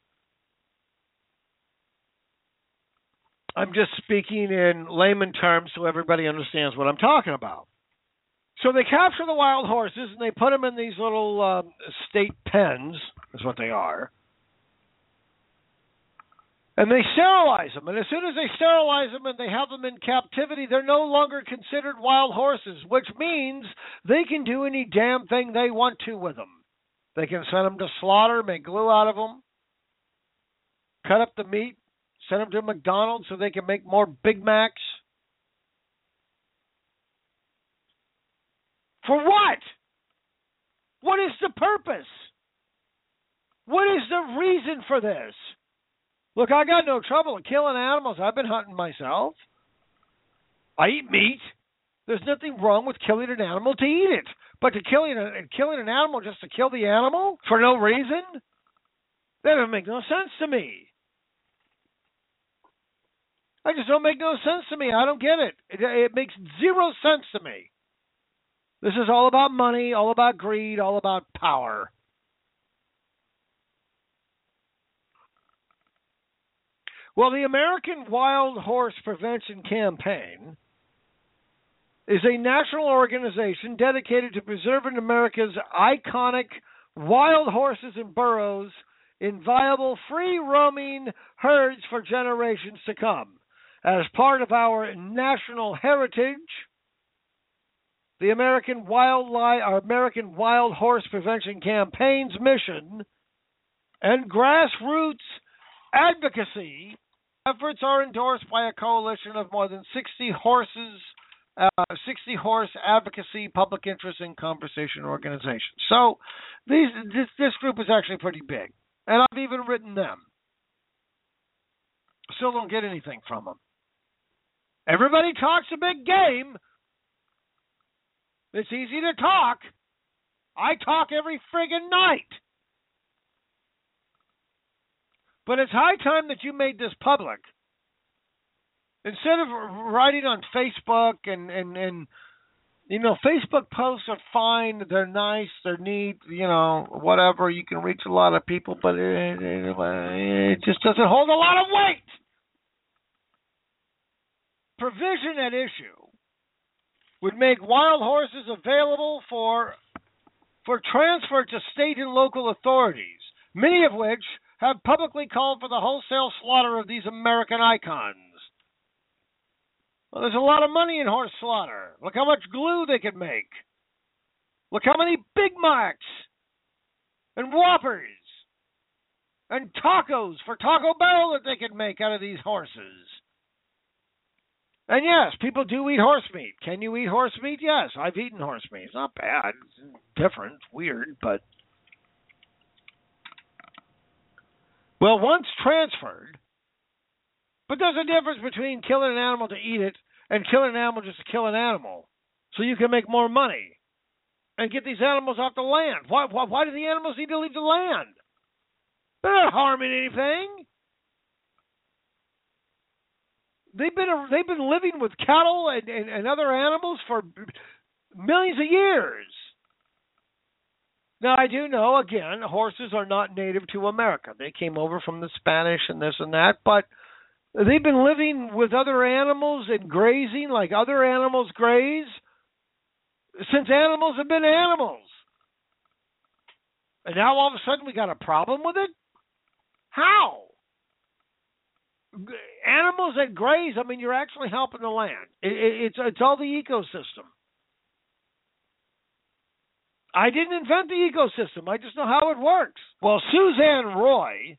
I'm just speaking in layman terms so everybody understands what I'm talking about. So they capture the wild horses and they put them in these little state pens, is what they are. And they sterilize them. And as soon as they sterilize them and they have them in captivity, they're no longer considered wild horses, which means they can do any damn thing they want to with them. They can send them to slaughter, make glue out of them, cut up the meat, send them to McDonald's so they can make more Big Macs. For what? What is the purpose? What is the reason for this? Look, I got no trouble in killing animals. I've been hunting myself. I eat meat. There's nothing wrong with killing an animal to eat it. But to killing an animal just to kill the animal for no reason? That doesn't make no sense to me. I just don't make no sense to me. I don't get it. It makes zero sense to me. This is all about money, all about greed, all about power. Well, the American Wild Horse Prevention Campaign is a national organization dedicated to preserving America's iconic wild horses and burros in viable, free-roaming herds for generations to come. As part of our national heritage, the American Wild Horse Prevention Campaign's mission and grassroots advocacy efforts are endorsed by a coalition of more than 60 horse advocacy, public interest, and conversation organizations. So this group is actually pretty big, and I've even written them. Still don't get anything from them. Everybody talks a big game. It's easy to talk. I talk every friggin' night. But it's high time that you made this public. Instead of writing on Facebook and you know, Facebook posts are fine, they're nice, they're neat, you know, whatever, you can reach a lot of people, but it just doesn't hold a lot of weight. Provision at issue would make wild horses available for transfer to state and local authorities, many of which have publicly called for the wholesale slaughter of these American icons. Well, there's a lot of money in horse slaughter. Look how much glue they could make. Look how many Big Macs and Whoppers and tacos for Taco Bell that they could make out of these horses. And yes, people do eat horse meat. Can you eat horse meat? Yes, I've eaten horse meat. It's not bad. It's different. It's weird, but... Well, once transferred, but there's a difference between killing an animal to eat it and killing an animal just to kill an animal so you can make more money and get these animals off the land. Why do the animals need to leave the land? They're not harming anything. They've been living with cattle and other animals for millions of years. Now, I do know, again, horses are not native to America. They came over from the Spanish and this and that, but they've been living with other animals and grazing like other animals graze since animals have been animals. And now all of a sudden we got a problem with it? How? Animals that graze, I mean, you're actually helping the land. It's all the ecosystem. I didn't invent the ecosystem. I just know how it works. Well, Suzanne Roy,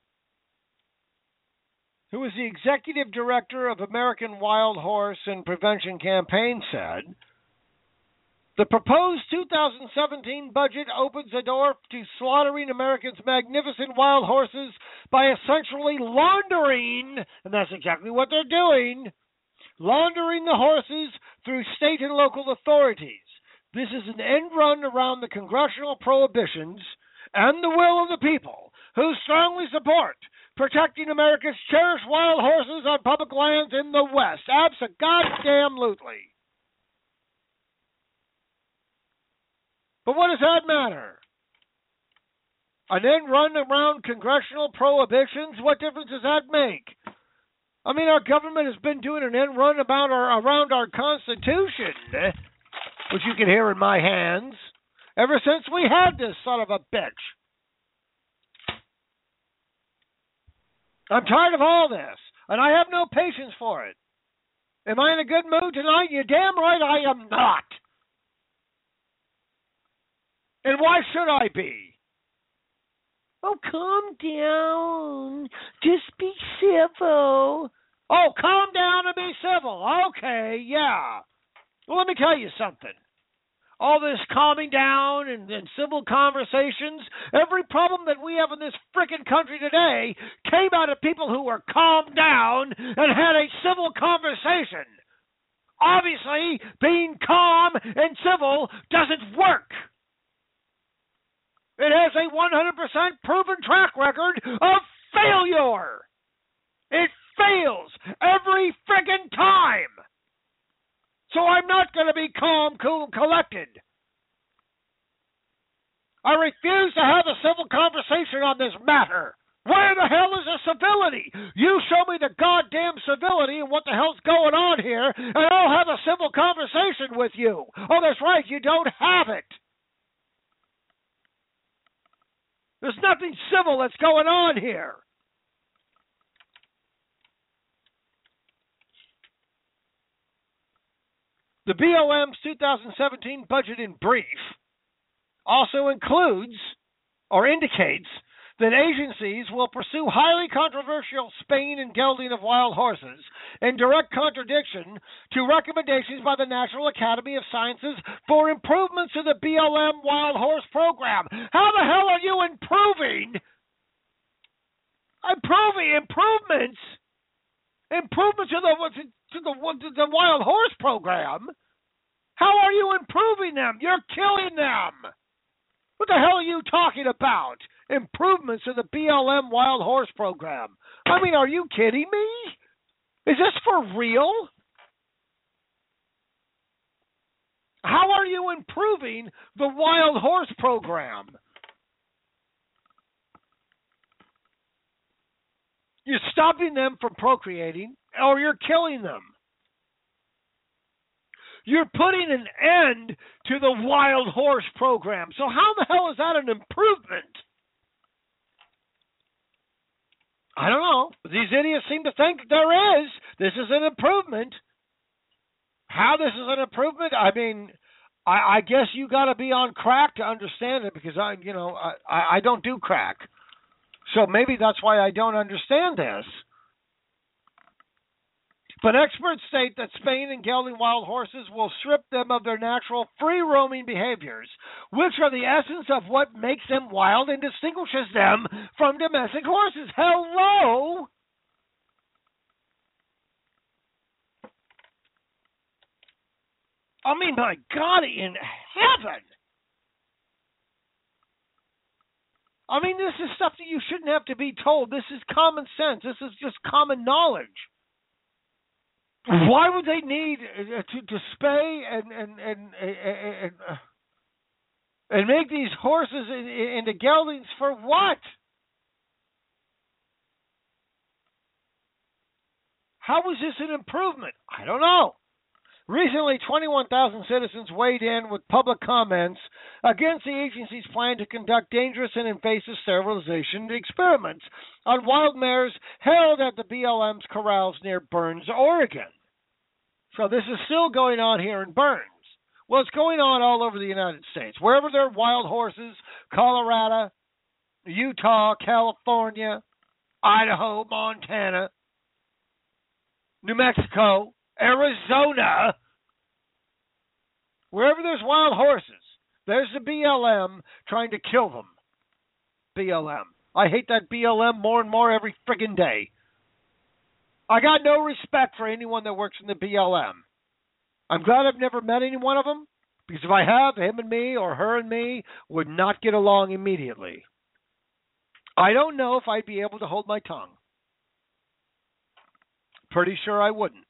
who is the executive director of American Wild Horse and Prevention Campaign, said, the proposed 2017 budget opens the door to slaughtering Americans' magnificent wild horses by essentially laundering, and that's exactly what they're doing, laundering the horses through state and local authorities. This is an end run around the congressional prohibitions and the will of the people who strongly support protecting America's cherished wild horses on public lands in the West. Abso-goddamn-lutely. But what does that matter? An end run around congressional prohibitions? What difference does that make? I mean, our government has been doing an end run around our Constitution, which you can hear in my hands, ever since we had this son of a bitch. I'm tired of all this, and I have no patience for it. Am I in a good mood tonight? You're damn right I am not. And why should I be? Oh, calm down. Just be civil. Oh, calm down and be civil. Okay, yeah. Well, let me tell you something. All this calming down and civil conversations, every problem that we have in this frickin' country today came out of people who were calmed down and had a civil conversation. Obviously, being calm and civil doesn't work. It has a 100% proven track record of failure. It fails every friggin' time. So I'm not going to be calm, cool, and collected. I refuse to have a civil conversation on this matter. Where the hell is the civility? You show me the goddamn civility and what the hell's going on here, and I'll have a civil conversation with you. Oh, that's right, you don't have it. There's nothing civil that's going on here. The BLM's 2017 budget in brief also includes or indicates that agencies will pursue highly controversial spaying and gelding of wild horses in direct contradiction to recommendations by the National Academy of Sciences for improvements to the BLM wild horse program. How the hell are you improving? Improvements to the wild horse program? How are you improving them? You're killing them. What the hell are you talking about? Improvements to the BLM wild horse program. I mean, are you kidding me? Is this for real? How are you improving the wild horse program? You're stopping them from procreating, or you're killing them. You're putting an end to the wild horse program. So how the hell is that an improvement? I don't know. These idiots seem to think there is. This is an improvement. How this is an improvement? I mean, I guess you got to be on crack to understand it, because I don't do crack. So maybe that's why I don't understand this. But experts state that spaying and gelding wild horses will strip them of their natural free-roaming behaviors, which are the essence of what makes them wild and distinguishes them from domestic horses. Hello? I mean, my God in heaven. I mean, this is stuff that you shouldn't have to be told. This is common sense. This is just common knowledge. Why would they need to spay and make these horses into geldings for what? How is this an improvement? I don't know. Recently, 21,000 citizens weighed in with public comments against the agency's plan to conduct dangerous and invasive sterilization experiments on wild mares held at the BLM's corrals near Burns, Oregon. So this is still going on here in Burns. Well, it's going on all over the United States. Wherever there are wild horses, Colorado, Utah, California, Idaho, Montana, New Mexico, Arizona, wherever there's wild horses, there's the BLM trying to kill them. BLM. I hate that BLM more and more every friggin' day. I got no respect for anyone that works in the BLM. I'm glad I've never met any one of them, because if I have, him and me or her and me would not get along immediately. I don't know if I'd be able to hold my tongue. Pretty sure I wouldn't.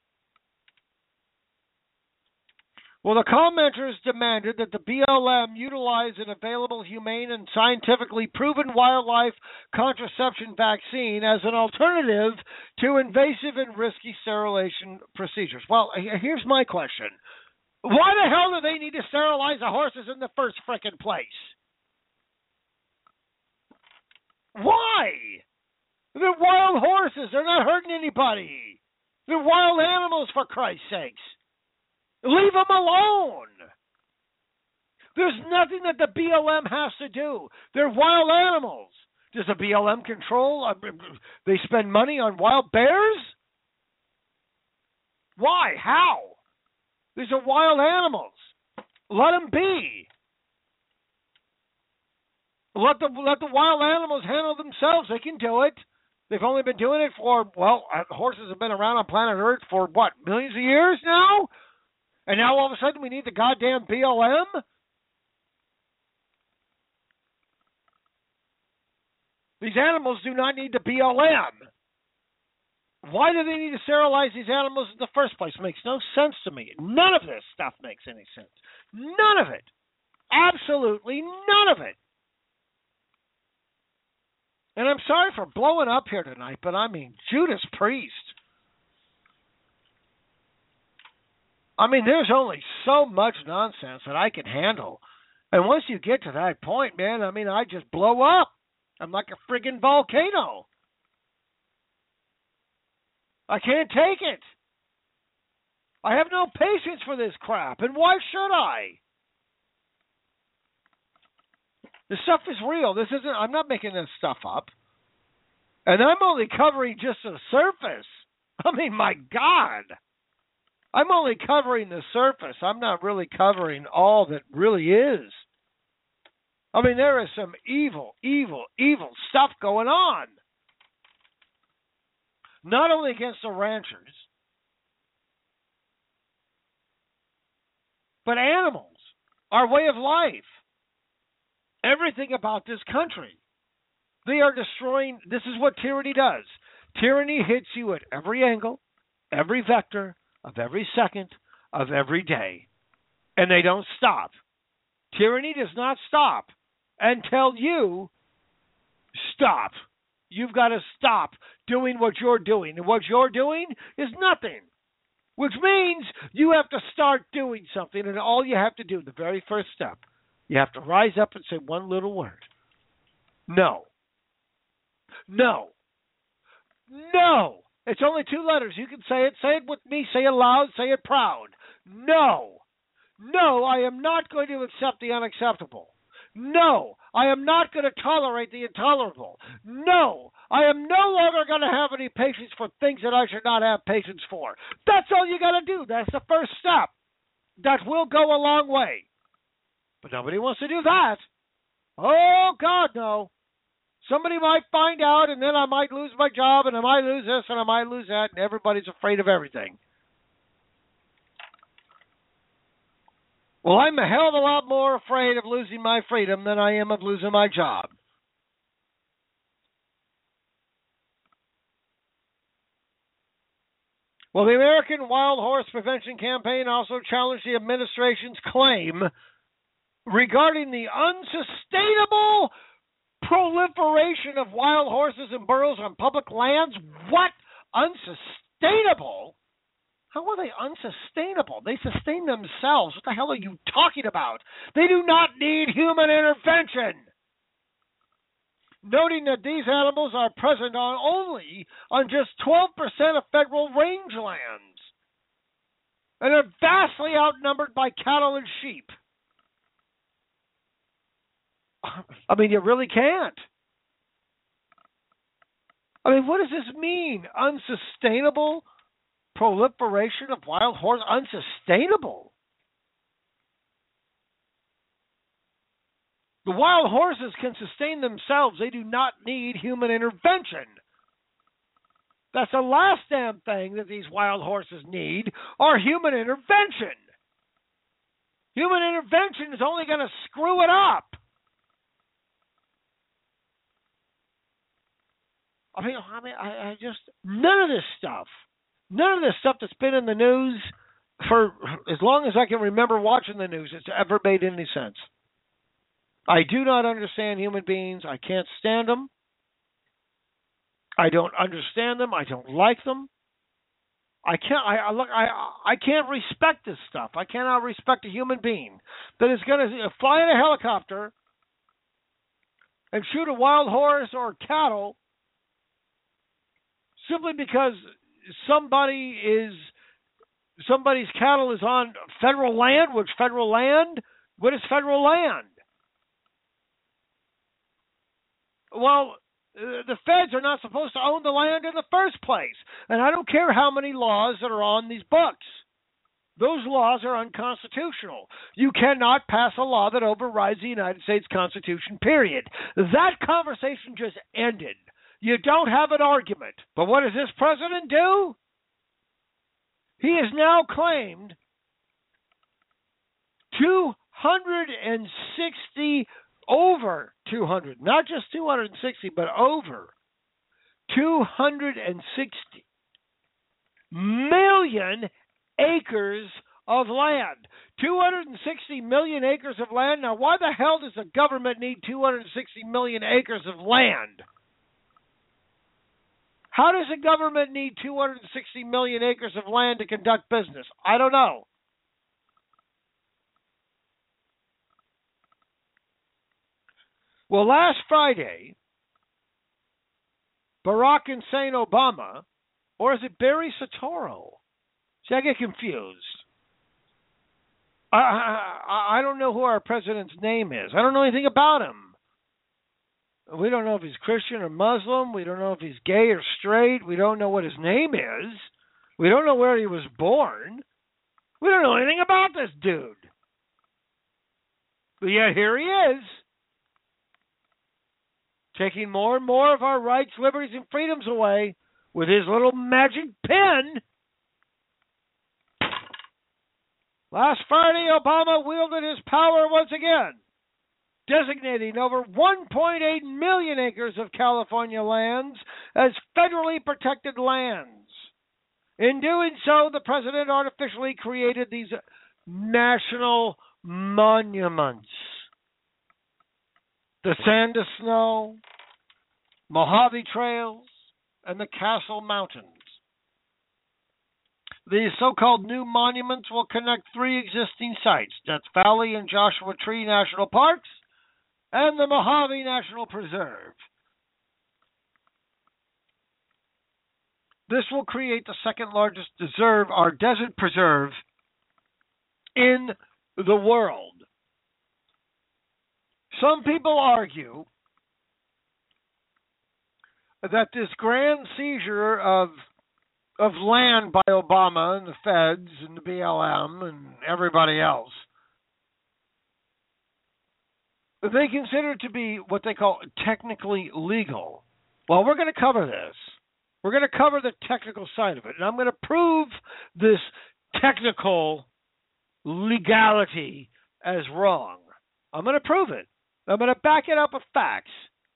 Well, the commenters demanded that the BLM utilize an available humane and scientifically proven wildlife contraception vaccine as an alternative to invasive and risky sterilization procedures. Well, here's my question. Why the hell do they need to sterilize the horses in the first frickin' place? Why? They're wild horses. They're not hurting anybody. They're wild animals, for Christ's sakes. Leave them alone. There's nothing that the BLM has to do. They're wild animals. Does the BLM control? They spend money on wild bears? Why? How? These are wild animals. Let them be. Let the wild animals handle themselves. They can do it. They've only been doing it for, horses have been around on planet Earth for, millions of years now? And now all of a sudden we need the goddamn BLM? These animals do not need the BLM. Why do they need to sterilize these animals in the first place? It makes no sense to me. None of this stuff makes any sense. None of it. Absolutely none of it. And I'm sorry for blowing up here tonight, but I mean, Judas Priest. I mean, there's only so much nonsense that I can handle. And once you get to that point, man, I mean, I just blow up. I'm like a friggin' volcano. I can't take it. I have no patience for this crap, and why should I? This stuff is real. I'm not making this stuff up. And I'm only covering just the surface. I mean, my God. I'm only covering the surface. I'm not really covering all that really is. I mean, there is some evil, evil, evil stuff going on. Not only against the ranchers, but animals, our way of life, everything about this country. They are destroying. This is what tyranny does. Tyranny hits you at every angle, every vector of every second of every day. And they don't stop. Tyranny does not stop until you stop. You've got to stop doing what you're doing. And what you're doing is nothing. Which means you have to start doing something. And all you have to do, the very first step, you have to rise up and say one little word. No. No. No. It's only two letters. You can say it. Say it with me. Say it loud. Say it proud. No. No, I am not going to accept the unacceptable. No, I am not going to tolerate the intolerable. No, I am no longer going to have any patience for things that I should not have patience for. That's all you got to do. That's the first step. That will go a long way. But nobody wants to do that. Oh, God, no. Somebody might find out, and then I might lose my job, and I might lose this, and I might lose that, and everybody's afraid of everything. Well, I'm a hell of a lot more afraid of losing my freedom than I am of losing my job. Well, the American Wild Horse Prevention Campaign also challenged the administration's claim regarding the unsustainable proliferation of wild horses and burros on public lands. What? Unsustainable? How are they unsustainable? They sustain themselves. What the hell are you talking about? They do not need human intervention. Noting that these animals are present only on just 12% of federal rangelands and are vastly outnumbered by cattle and sheep. I mean, you really can't. I mean, what does this mean? Unsustainable proliferation of wild horse? Unsustainable. The wild horses can sustain themselves. They do not need human intervention. That's the last damn thing that these wild horses need, are human intervention. Human intervention is only going to screw it up. I just, none of this stuff that's been in the news for as long as I can remember watching the news, it's ever made any sense. I do not understand human beings. I can't stand them. I don't understand them. I don't like them. I can't respect this stuff. I cannot respect a human being that is going to fly in a helicopter and shoot a wild horse or cattle simply because somebody's cattle is on federal land. Which federal land? What is federal land? Well, the feds are not supposed to own the land in the first place. And I don't care how many laws that are on these books. Those laws are unconstitutional. You cannot pass a law that overrides the United States Constitution, period. That conversation just ended. You don't have an argument. But what does this president do? He has now claimed 260, over 200, not just 260, but over 260 million acres of land. 260 million acres of land. Now, why the hell does the government need 260 million acres of land? How does the government need 260 million acres of land to conduct business? I don't know. Well, last Friday, Barack Hussein Obama, or is it Barry Soetoro? See, I get confused. I don't know who our president's name is. I don't know anything about him. We don't know if he's Christian or Muslim. We don't know if he's gay or straight. We don't know what his name is. We don't know where he was born. We don't know anything about this dude. But yet here he is, taking more and more of our rights, liberties, and freedoms away with his little magic pen. Last Friday, Obama wielded his power once again, designating over 1.8 million acres of California lands as federally protected lands. In doing so, the president artificially created these national monuments. The Sand to Snow, Mojave Trails, and the Castle Mountains. These so-called new monuments will connect three existing sites, Death Valley and Joshua Tree National Parks, and the Mojave National Preserve. This will create the second largest desert preserve in the world. Some people argue that this grand seizure of land by Obama and the feds and the BLM and everybody else, they consider it to be what they call technically legal. Well, we're going to cover this. We're going to cover the technical side of it, and I'm going to prove this technical legality as wrong. I'm going to prove it. I'm going to back it up with facts.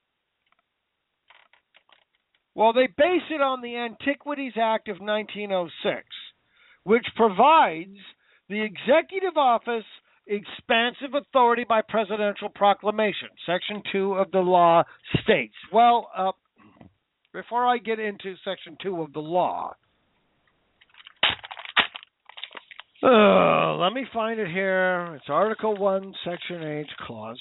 Well, they base it on the Antiquities Act of 1906, which provides the executive office expansive authority by presidential proclamation. Section 2 of the law states. Well, before I get into Section 2 of the law, let me find it here. It's Article 1, Section H, Clause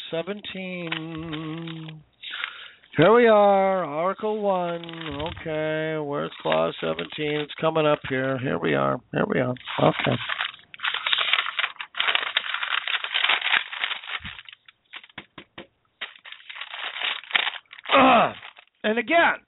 17. Here we are, Article 1. Okay, where's Clause 17? It's coming up here. Here we are. Okay. And again,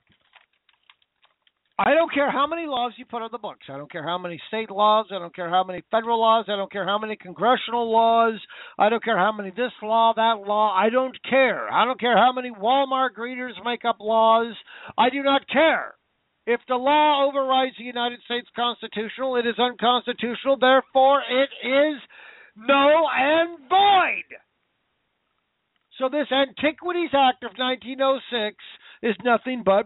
I don't care how many laws you put on the books. I don't care how many state laws. I don't care how many federal laws. I don't care how many congressional laws. I don't care how many this law, that law. I don't care. I don't care how many Walmart greeters make up laws. I do not care. If the law overrides the United States Constitution, it is unconstitutional. Therefore, it is null and void. So this Antiquities Act of 1906 is nothing but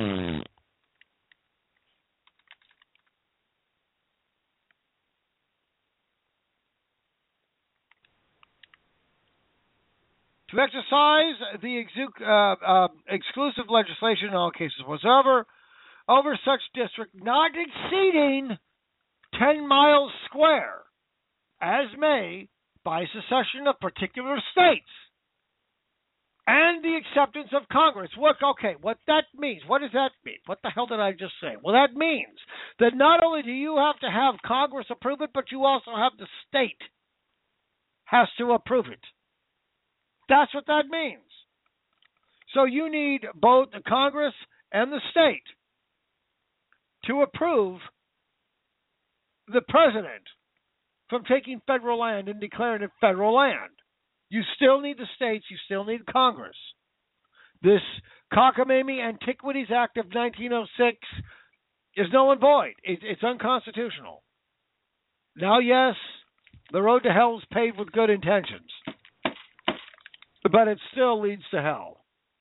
to exercise the exclusive legislation in all cases whatsoever over such district not exceeding 10 miles square, as may by secession of particular states, and the acceptance of Congress. Look, okay, what that means, what does that mean? What the hell did I just say? Well, that means that not only do you have to have Congress approve it, but you also have the state has to approve it. That's what that means. So you need both the Congress and the state to approve the president from taking federal land and declaring it federal land. You still need the states. You still need Congress. This Cockamamie Antiquities Act of 1906 is null and void. It's unconstitutional. Now, yes, the road to hell is paved with good intentions, but it still leads to hell.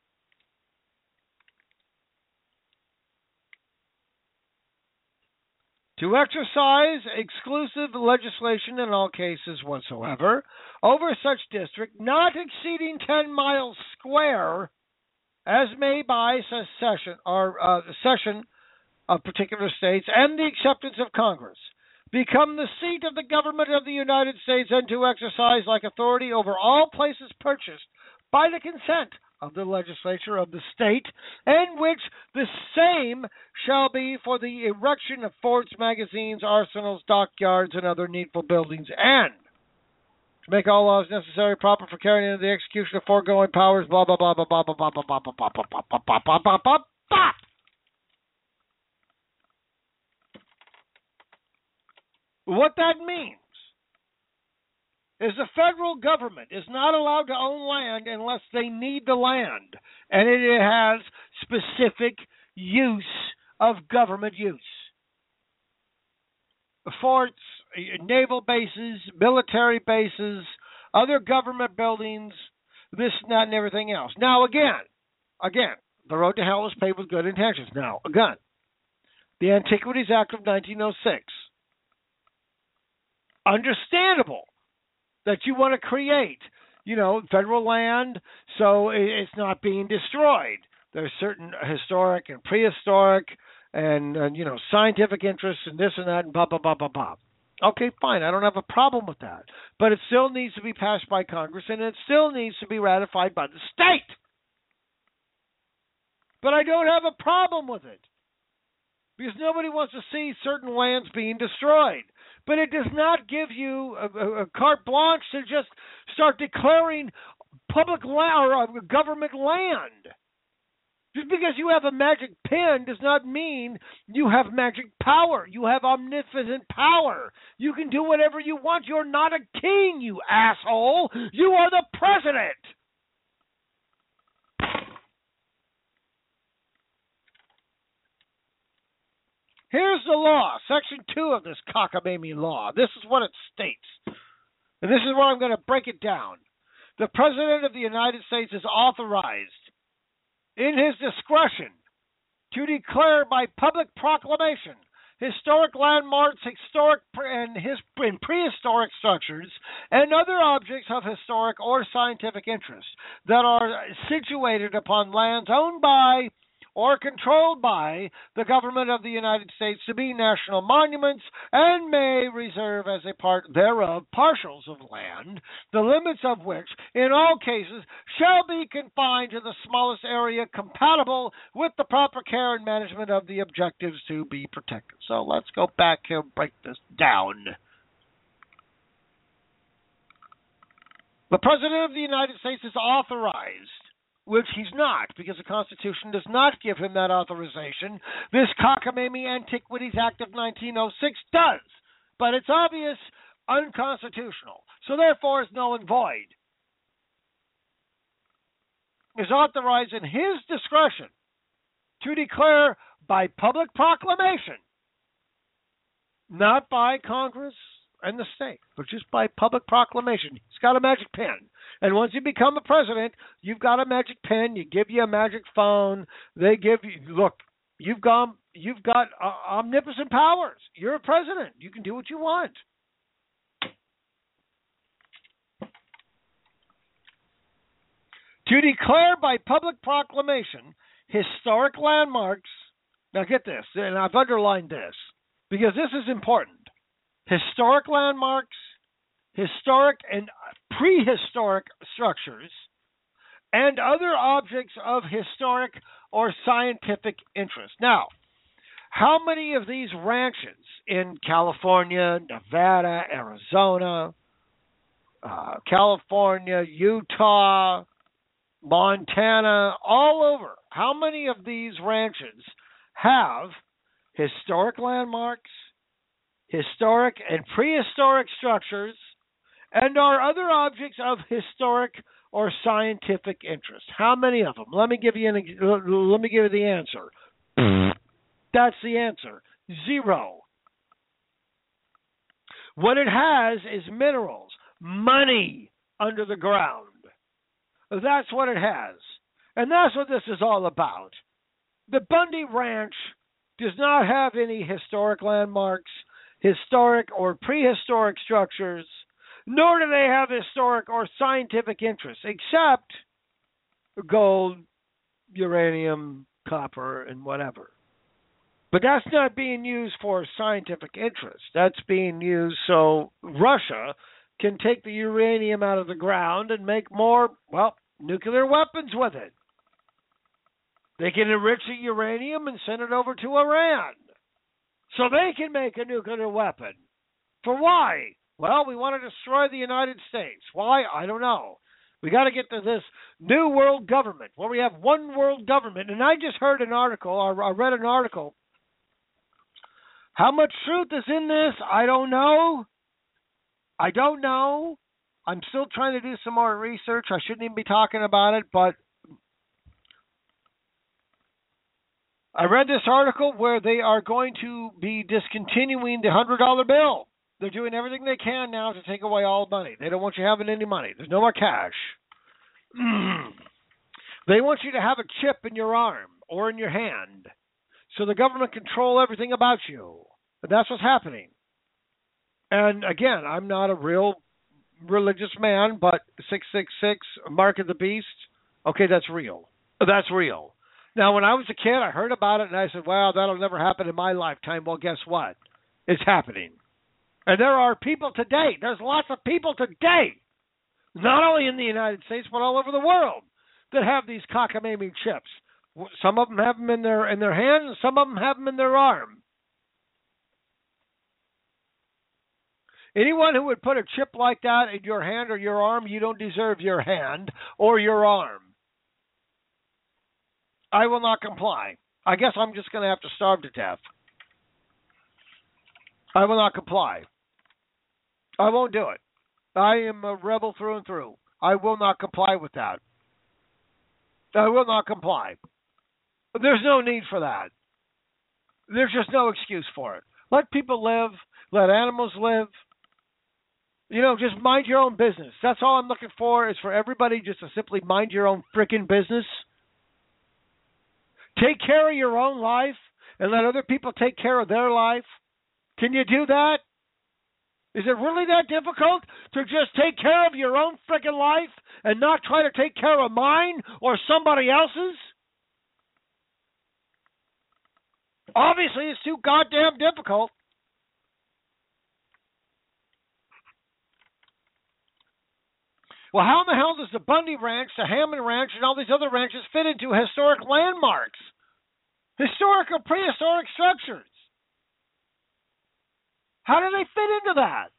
To exercise exclusive legislation in all cases whatsoever over such district not exceeding 10 miles square, as may by cession of particular states and the acceptance of Congress, become the seat of the government of the United States, and to exercise like authority over all places purchased by the consent of the legislature of the state, and which the same shall be for the erection of forts, magazines, arsenals, dockyards, and other needful buildings, and to make all laws necessary proper for carrying into the execution of foregoing powers, blah, blah, blah, blah, blah, blah, blah, blah, blah, blah, blah, blah, blah, blah, blah, blah, blah, blah. What that means is the federal government is not allowed to own land unless they need the land, and it has specific use of government use. Forts, naval bases, military bases, other government buildings, this, that, and everything else. Now, again, the road to hell is paved with good intentions. Now, again, the Antiquities Act of 1906. Understandable that you want to create, federal land so it's not being destroyed. There's certain historic and prehistoric and scientific interests and this and that and blah, blah, blah, blah, blah. Okay, fine. I don't have a problem with that. But it still needs to be passed by Congress, and it still needs to be ratified by the state. But I don't have a problem with it, because nobody wants to see certain lands being destroyed. But it does not give you a carte blanche to just start declaring public land or government land. Just because you have a magic pen does not mean you have magic power. You have omnipotent power. You can do whatever you want. You're not a king, you asshole. You are the president. Here's the law, Section 2 of this cockamamie law. This is what it states. And this is where I'm going to break it down. The President of the United States is authorized, in his discretion, to declare by public proclamation historic landmarks, historic and prehistoric structures, and other objects of historic or scientific interest that are situated upon lands owned by or controlled by the government of the United States to be national monuments, and may reserve as a part thereof parcels of land, the limits of which, in all cases, shall be confined to the smallest area compatible with the proper care and management of the objectives to be protected. So let's go back here and break this down. The President of the United States is authorized, which he's not, because the Constitution does not give him that authorization. This Cockamamie Antiquities Act of 1906 does, but it's obvious unconstitutional. So therefore, it's null and void. Is authorized in his discretion to declare by public proclamation, not by Congress and the state, but just by public proclamation. He's got a magic pen. And once you become a president, you've got a magic pen. You give you a magic phone. They give you, look, you've got omnipotent powers. You're a president. You can do what you want. To declare by public proclamation historic landmarks. Now get this, and I've underlined this because this is important. Historic landmarks, historic and prehistoric structures, and other objects of historic or scientific interest. Now, how many of these ranches in California, Nevada, Arizona, California, Utah, Montana, all over, how many of these ranches have historic landmarks, historic and prehistoric structures, and are other objects of historic or scientific interest? How many of them? Let me give you the answer. That's the answer. 0. What it has is minerals, money under the ground. That's what it has. And that's what this is all about. The Bundy Ranch does not have any historic landmarks, historic or prehistoric structures, nor do they have historic or scientific interests, except gold, uranium, copper, and whatever. But that's not being used for scientific interest. That's being used so Russia can take the uranium out of the ground and make more, nuclear weapons with it. They can enrich the uranium and send it over to Iran so they can make a nuclear weapon. For why? Well, we want to destroy the United States. Why? I don't know. We got to get to this new world government where we have one world government. And I just heard an article, I read an article. How much truth is in this? I don't know. I'm still trying to do some more research. I shouldn't even be talking about it, but I read this article where they are going to be discontinuing the $100 bill. They're doing everything they can now to take away all money. They don't want you having any money. There's no more cash. They want you to have a chip in your arm or in your hand so the government control everything about you. But that's what's happening. And again, I'm not a real religious man, but 666, Mark of the Beast, okay, that's real. That's real. Now, when I was a kid, I heard about it, and I said, well, that'll never happen in my lifetime. Well, guess what? It's happening. And there are people today, there's lots of people today, not only in the United States, but all over the world, that have these cockamamie chips. Some of them have them in their hand, and some of them have them in their arm. Anyone who would put a chip like that in your hand or your arm, you don't deserve your hand or your arm. I will not comply. I guess I'm just going to have to starve to death. I will not comply. I won't do it. I am a rebel through and through. I will not comply with that. I will not comply. There's no need for that. There's just no excuse for it. Let people live. Let animals live. Just mind your own business. That's all I'm looking for, is for everybody just to simply mind your own freaking business. Take care of your own life and let other people take care of their life. Can you do that? Is it really that difficult to just take care of your own freaking life and not try to take care of mine or somebody else's? Obviously, it's too goddamn difficult. Well, how in the hell does the Bundy Ranch, the Hammond Ranch, and all these other ranches fit into historic landmarks? Historic or prehistoric structures? How do they fit into that?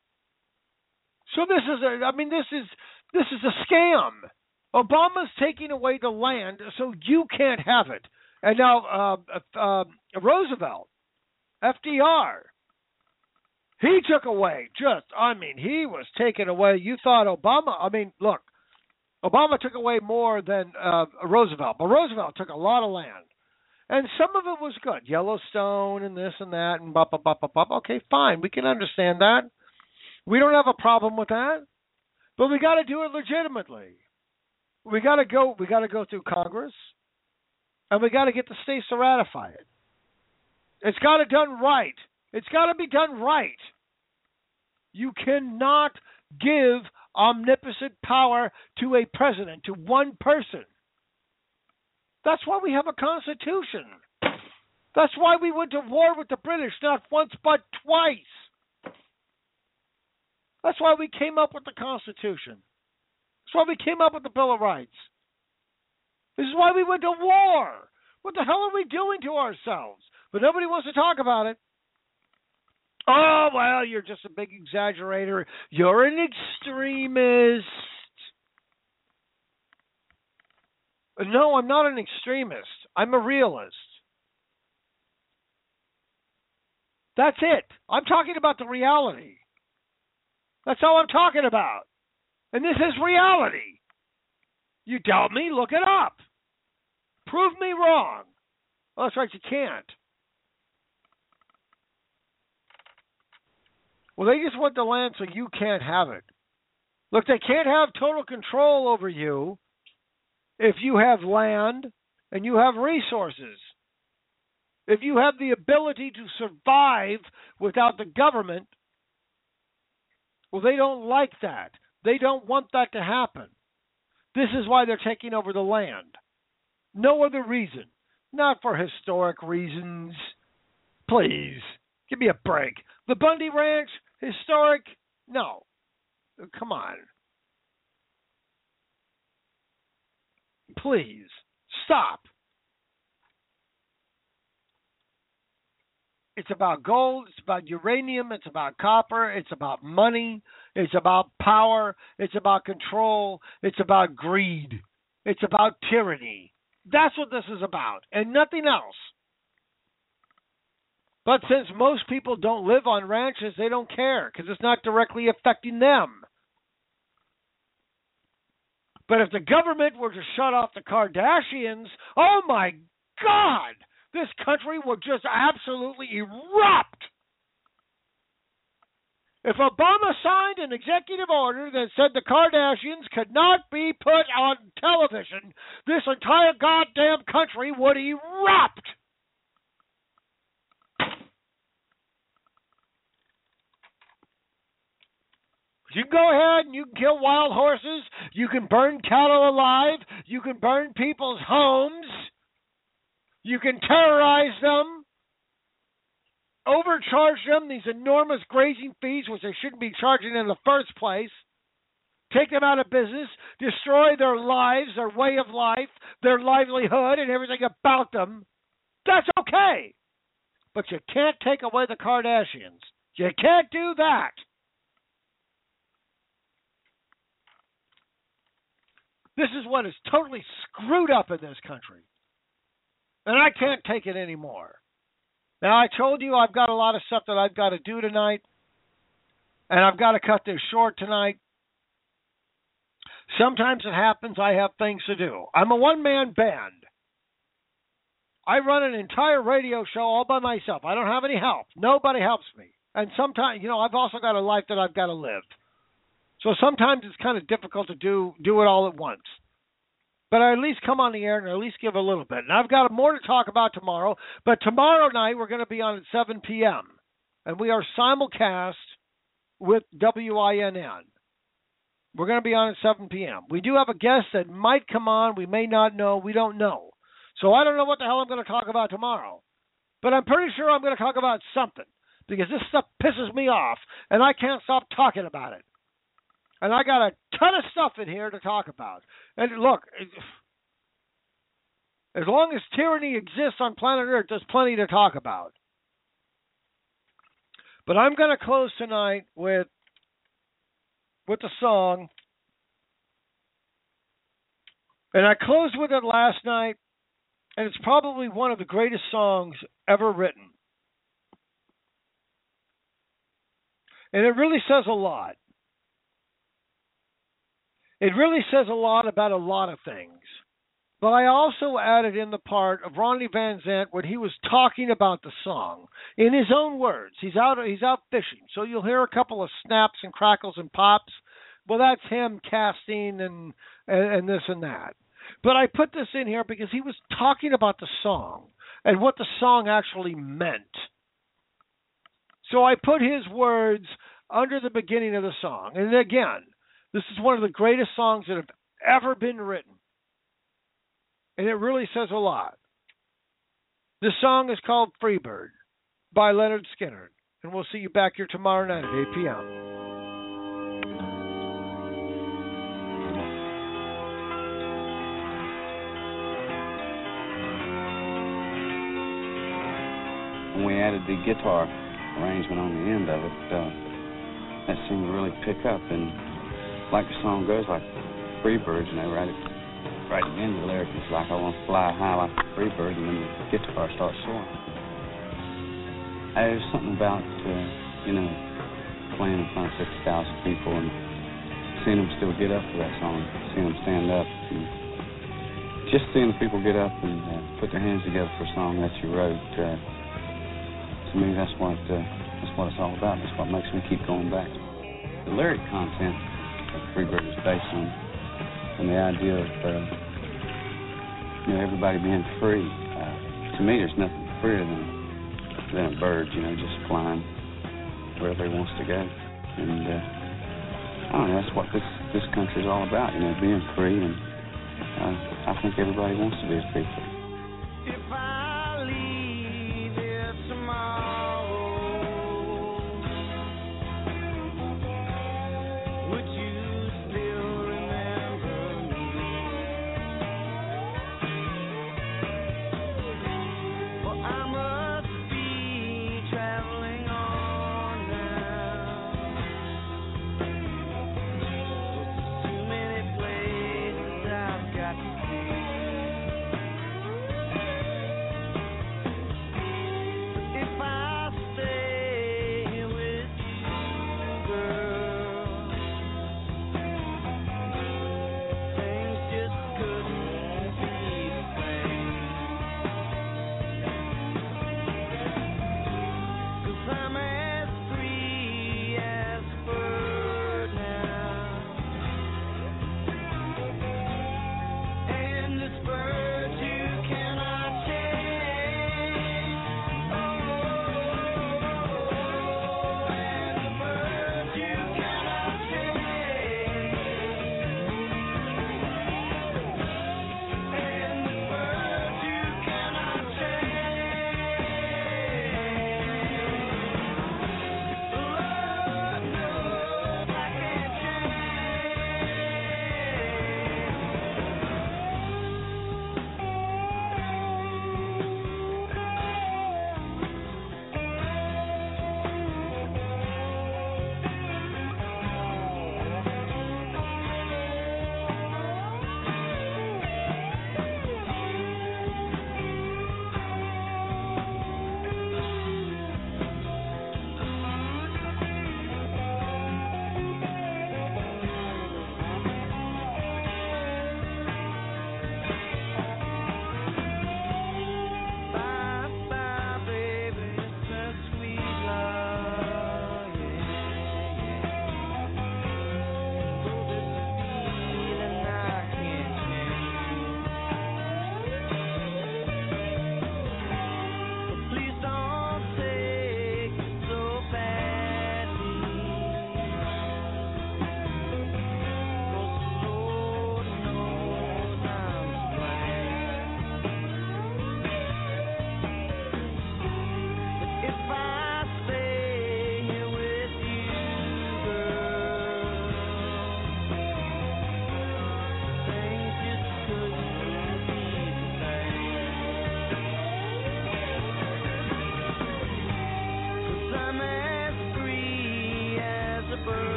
So this is a scam. Obama's taking away the land so you can't have it. And now Roosevelt, FDR, he took away he was taking away. You thought Obama, look, Obama took away more than Roosevelt, but Roosevelt took a lot of land. And some of it was good, Yellowstone and this and that and blah, blah, blah, blah, blah. Okay, fine, we can understand that. We don't have a problem with that. But we got to do it legitimately. We got to go through Congress, and we got to get the states to ratify it. It's got to be done right. It's got to be done right. You cannot give omnipotent power to a president, to one person. That's why we have a constitution. That's why we went to war with the British not once but twice. That's why we came up with the Constitution. That's why we came up with the Bill of Rights. This is why we went to war. What the hell are we doing to ourselves? But nobody wants to talk about it. Oh, well, you're just a big exaggerator. You're an extremist. No, I'm not an extremist. I'm a realist. That's it. I'm talking about the reality. That's all I'm talking about. And this is reality. You doubt me? Look it up. Prove me wrong. Well, that's right, you can't. Well, they just want the land so you can't have it. Look, they can't have total control over you if you have land and you have resources. If you have the ability to survive without the government, well, they don't like that. They don't want that to happen. This is why they're taking over the land. No other reason. Not for historic reasons. Please, give me a break. The Bundy Ranch, historic? No. Come on. Please, stop. It's about gold, it's about uranium, it's about copper, it's about money, it's about power, it's about control, it's about greed, it's about tyranny. That's what this is about, and nothing else. But since most people don't live on ranches, they don't care, because it's not directly affecting them. But if the government were to shut off the Kardashians, oh my God! This country would just absolutely erupt. If Obama signed an executive order that said the Kardashians could not be put on television, this entire goddamn country would erupt. You can go ahead and you can kill wild horses, you can burn cattle alive, you can burn people's homes, you can terrorize them, overcharge them these enormous grazing fees, which they shouldn't be charging in the first place, take them out of business, destroy their lives, their way of life, their livelihood, and everything about them. That's okay. But you can't take away the Kardashians. You can't do that. This is what is totally screwed up in this country. And I can't take it anymore. Now, I told you I've got a lot of stuff that I've got to do tonight. And I've got to cut this short tonight. Sometimes it happens I have things to do. I'm a one-man band. I run an entire radio show all by myself. I don't have any help. Nobody helps me. And sometimes, I've also got a life that I've got to live. So sometimes it's kind of difficult to do it all at once. But I at least come on the air and at least give a little bit. And I've got more to talk about tomorrow. But tomorrow night we're going to be on at 7 p.m. And we are simulcast with WINN. We're going to be on at 7 p.m. We do have a guest that might come on. We may not know. We don't know. So I don't know what the hell I'm going to talk about tomorrow. But I'm pretty sure I'm going to talk about something. Because this stuff pisses me off. And I can't stop talking about it. And I got a ton of stuff in here to talk about. And look, as long as tyranny exists on planet Earth, there's plenty to talk about. But I'm going to close tonight with the song. And I closed with it last night. And it's probably one of the greatest songs ever written. And it really says a lot. It really says a lot about a lot of things. But I also added in the part of Ronnie Van Zant when he was talking about the song. In his own words, he's out fishing. So you'll hear a couple of snaps and crackles and pops. Well, that's him casting and this and that. But I put this in here because he was talking about the song and what the song actually meant. So I put his words under the beginning of the song. And again, this is one of the greatest songs that have ever been written. And it really says a lot. This song is called Freebird by Leonard Skinner. And we'll see you back here tomorrow night at 8 p.m. added the guitar arrangement on the end of it, that seemed to really pick up. And like the song goes, like Free Birds, and they write it right at the end of the lyric. It's like, I want to fly high like a free bird, and then the guitar starts soaring. There's something about, playing in front of 50,000 people and seeing them still get up for that song, seeing them stand up, and just seeing the people get up and put their hands together for a song that you wrote. To me, that's what it's all about. That's what makes me keep going back. The lyric content of Free Bird is based on the idea of everybody being free. To me, there's nothing freer than a bird, just flying wherever he wants to go. And I don't know, that's what this country is all about, being free. And I think everybody wants to be free. If I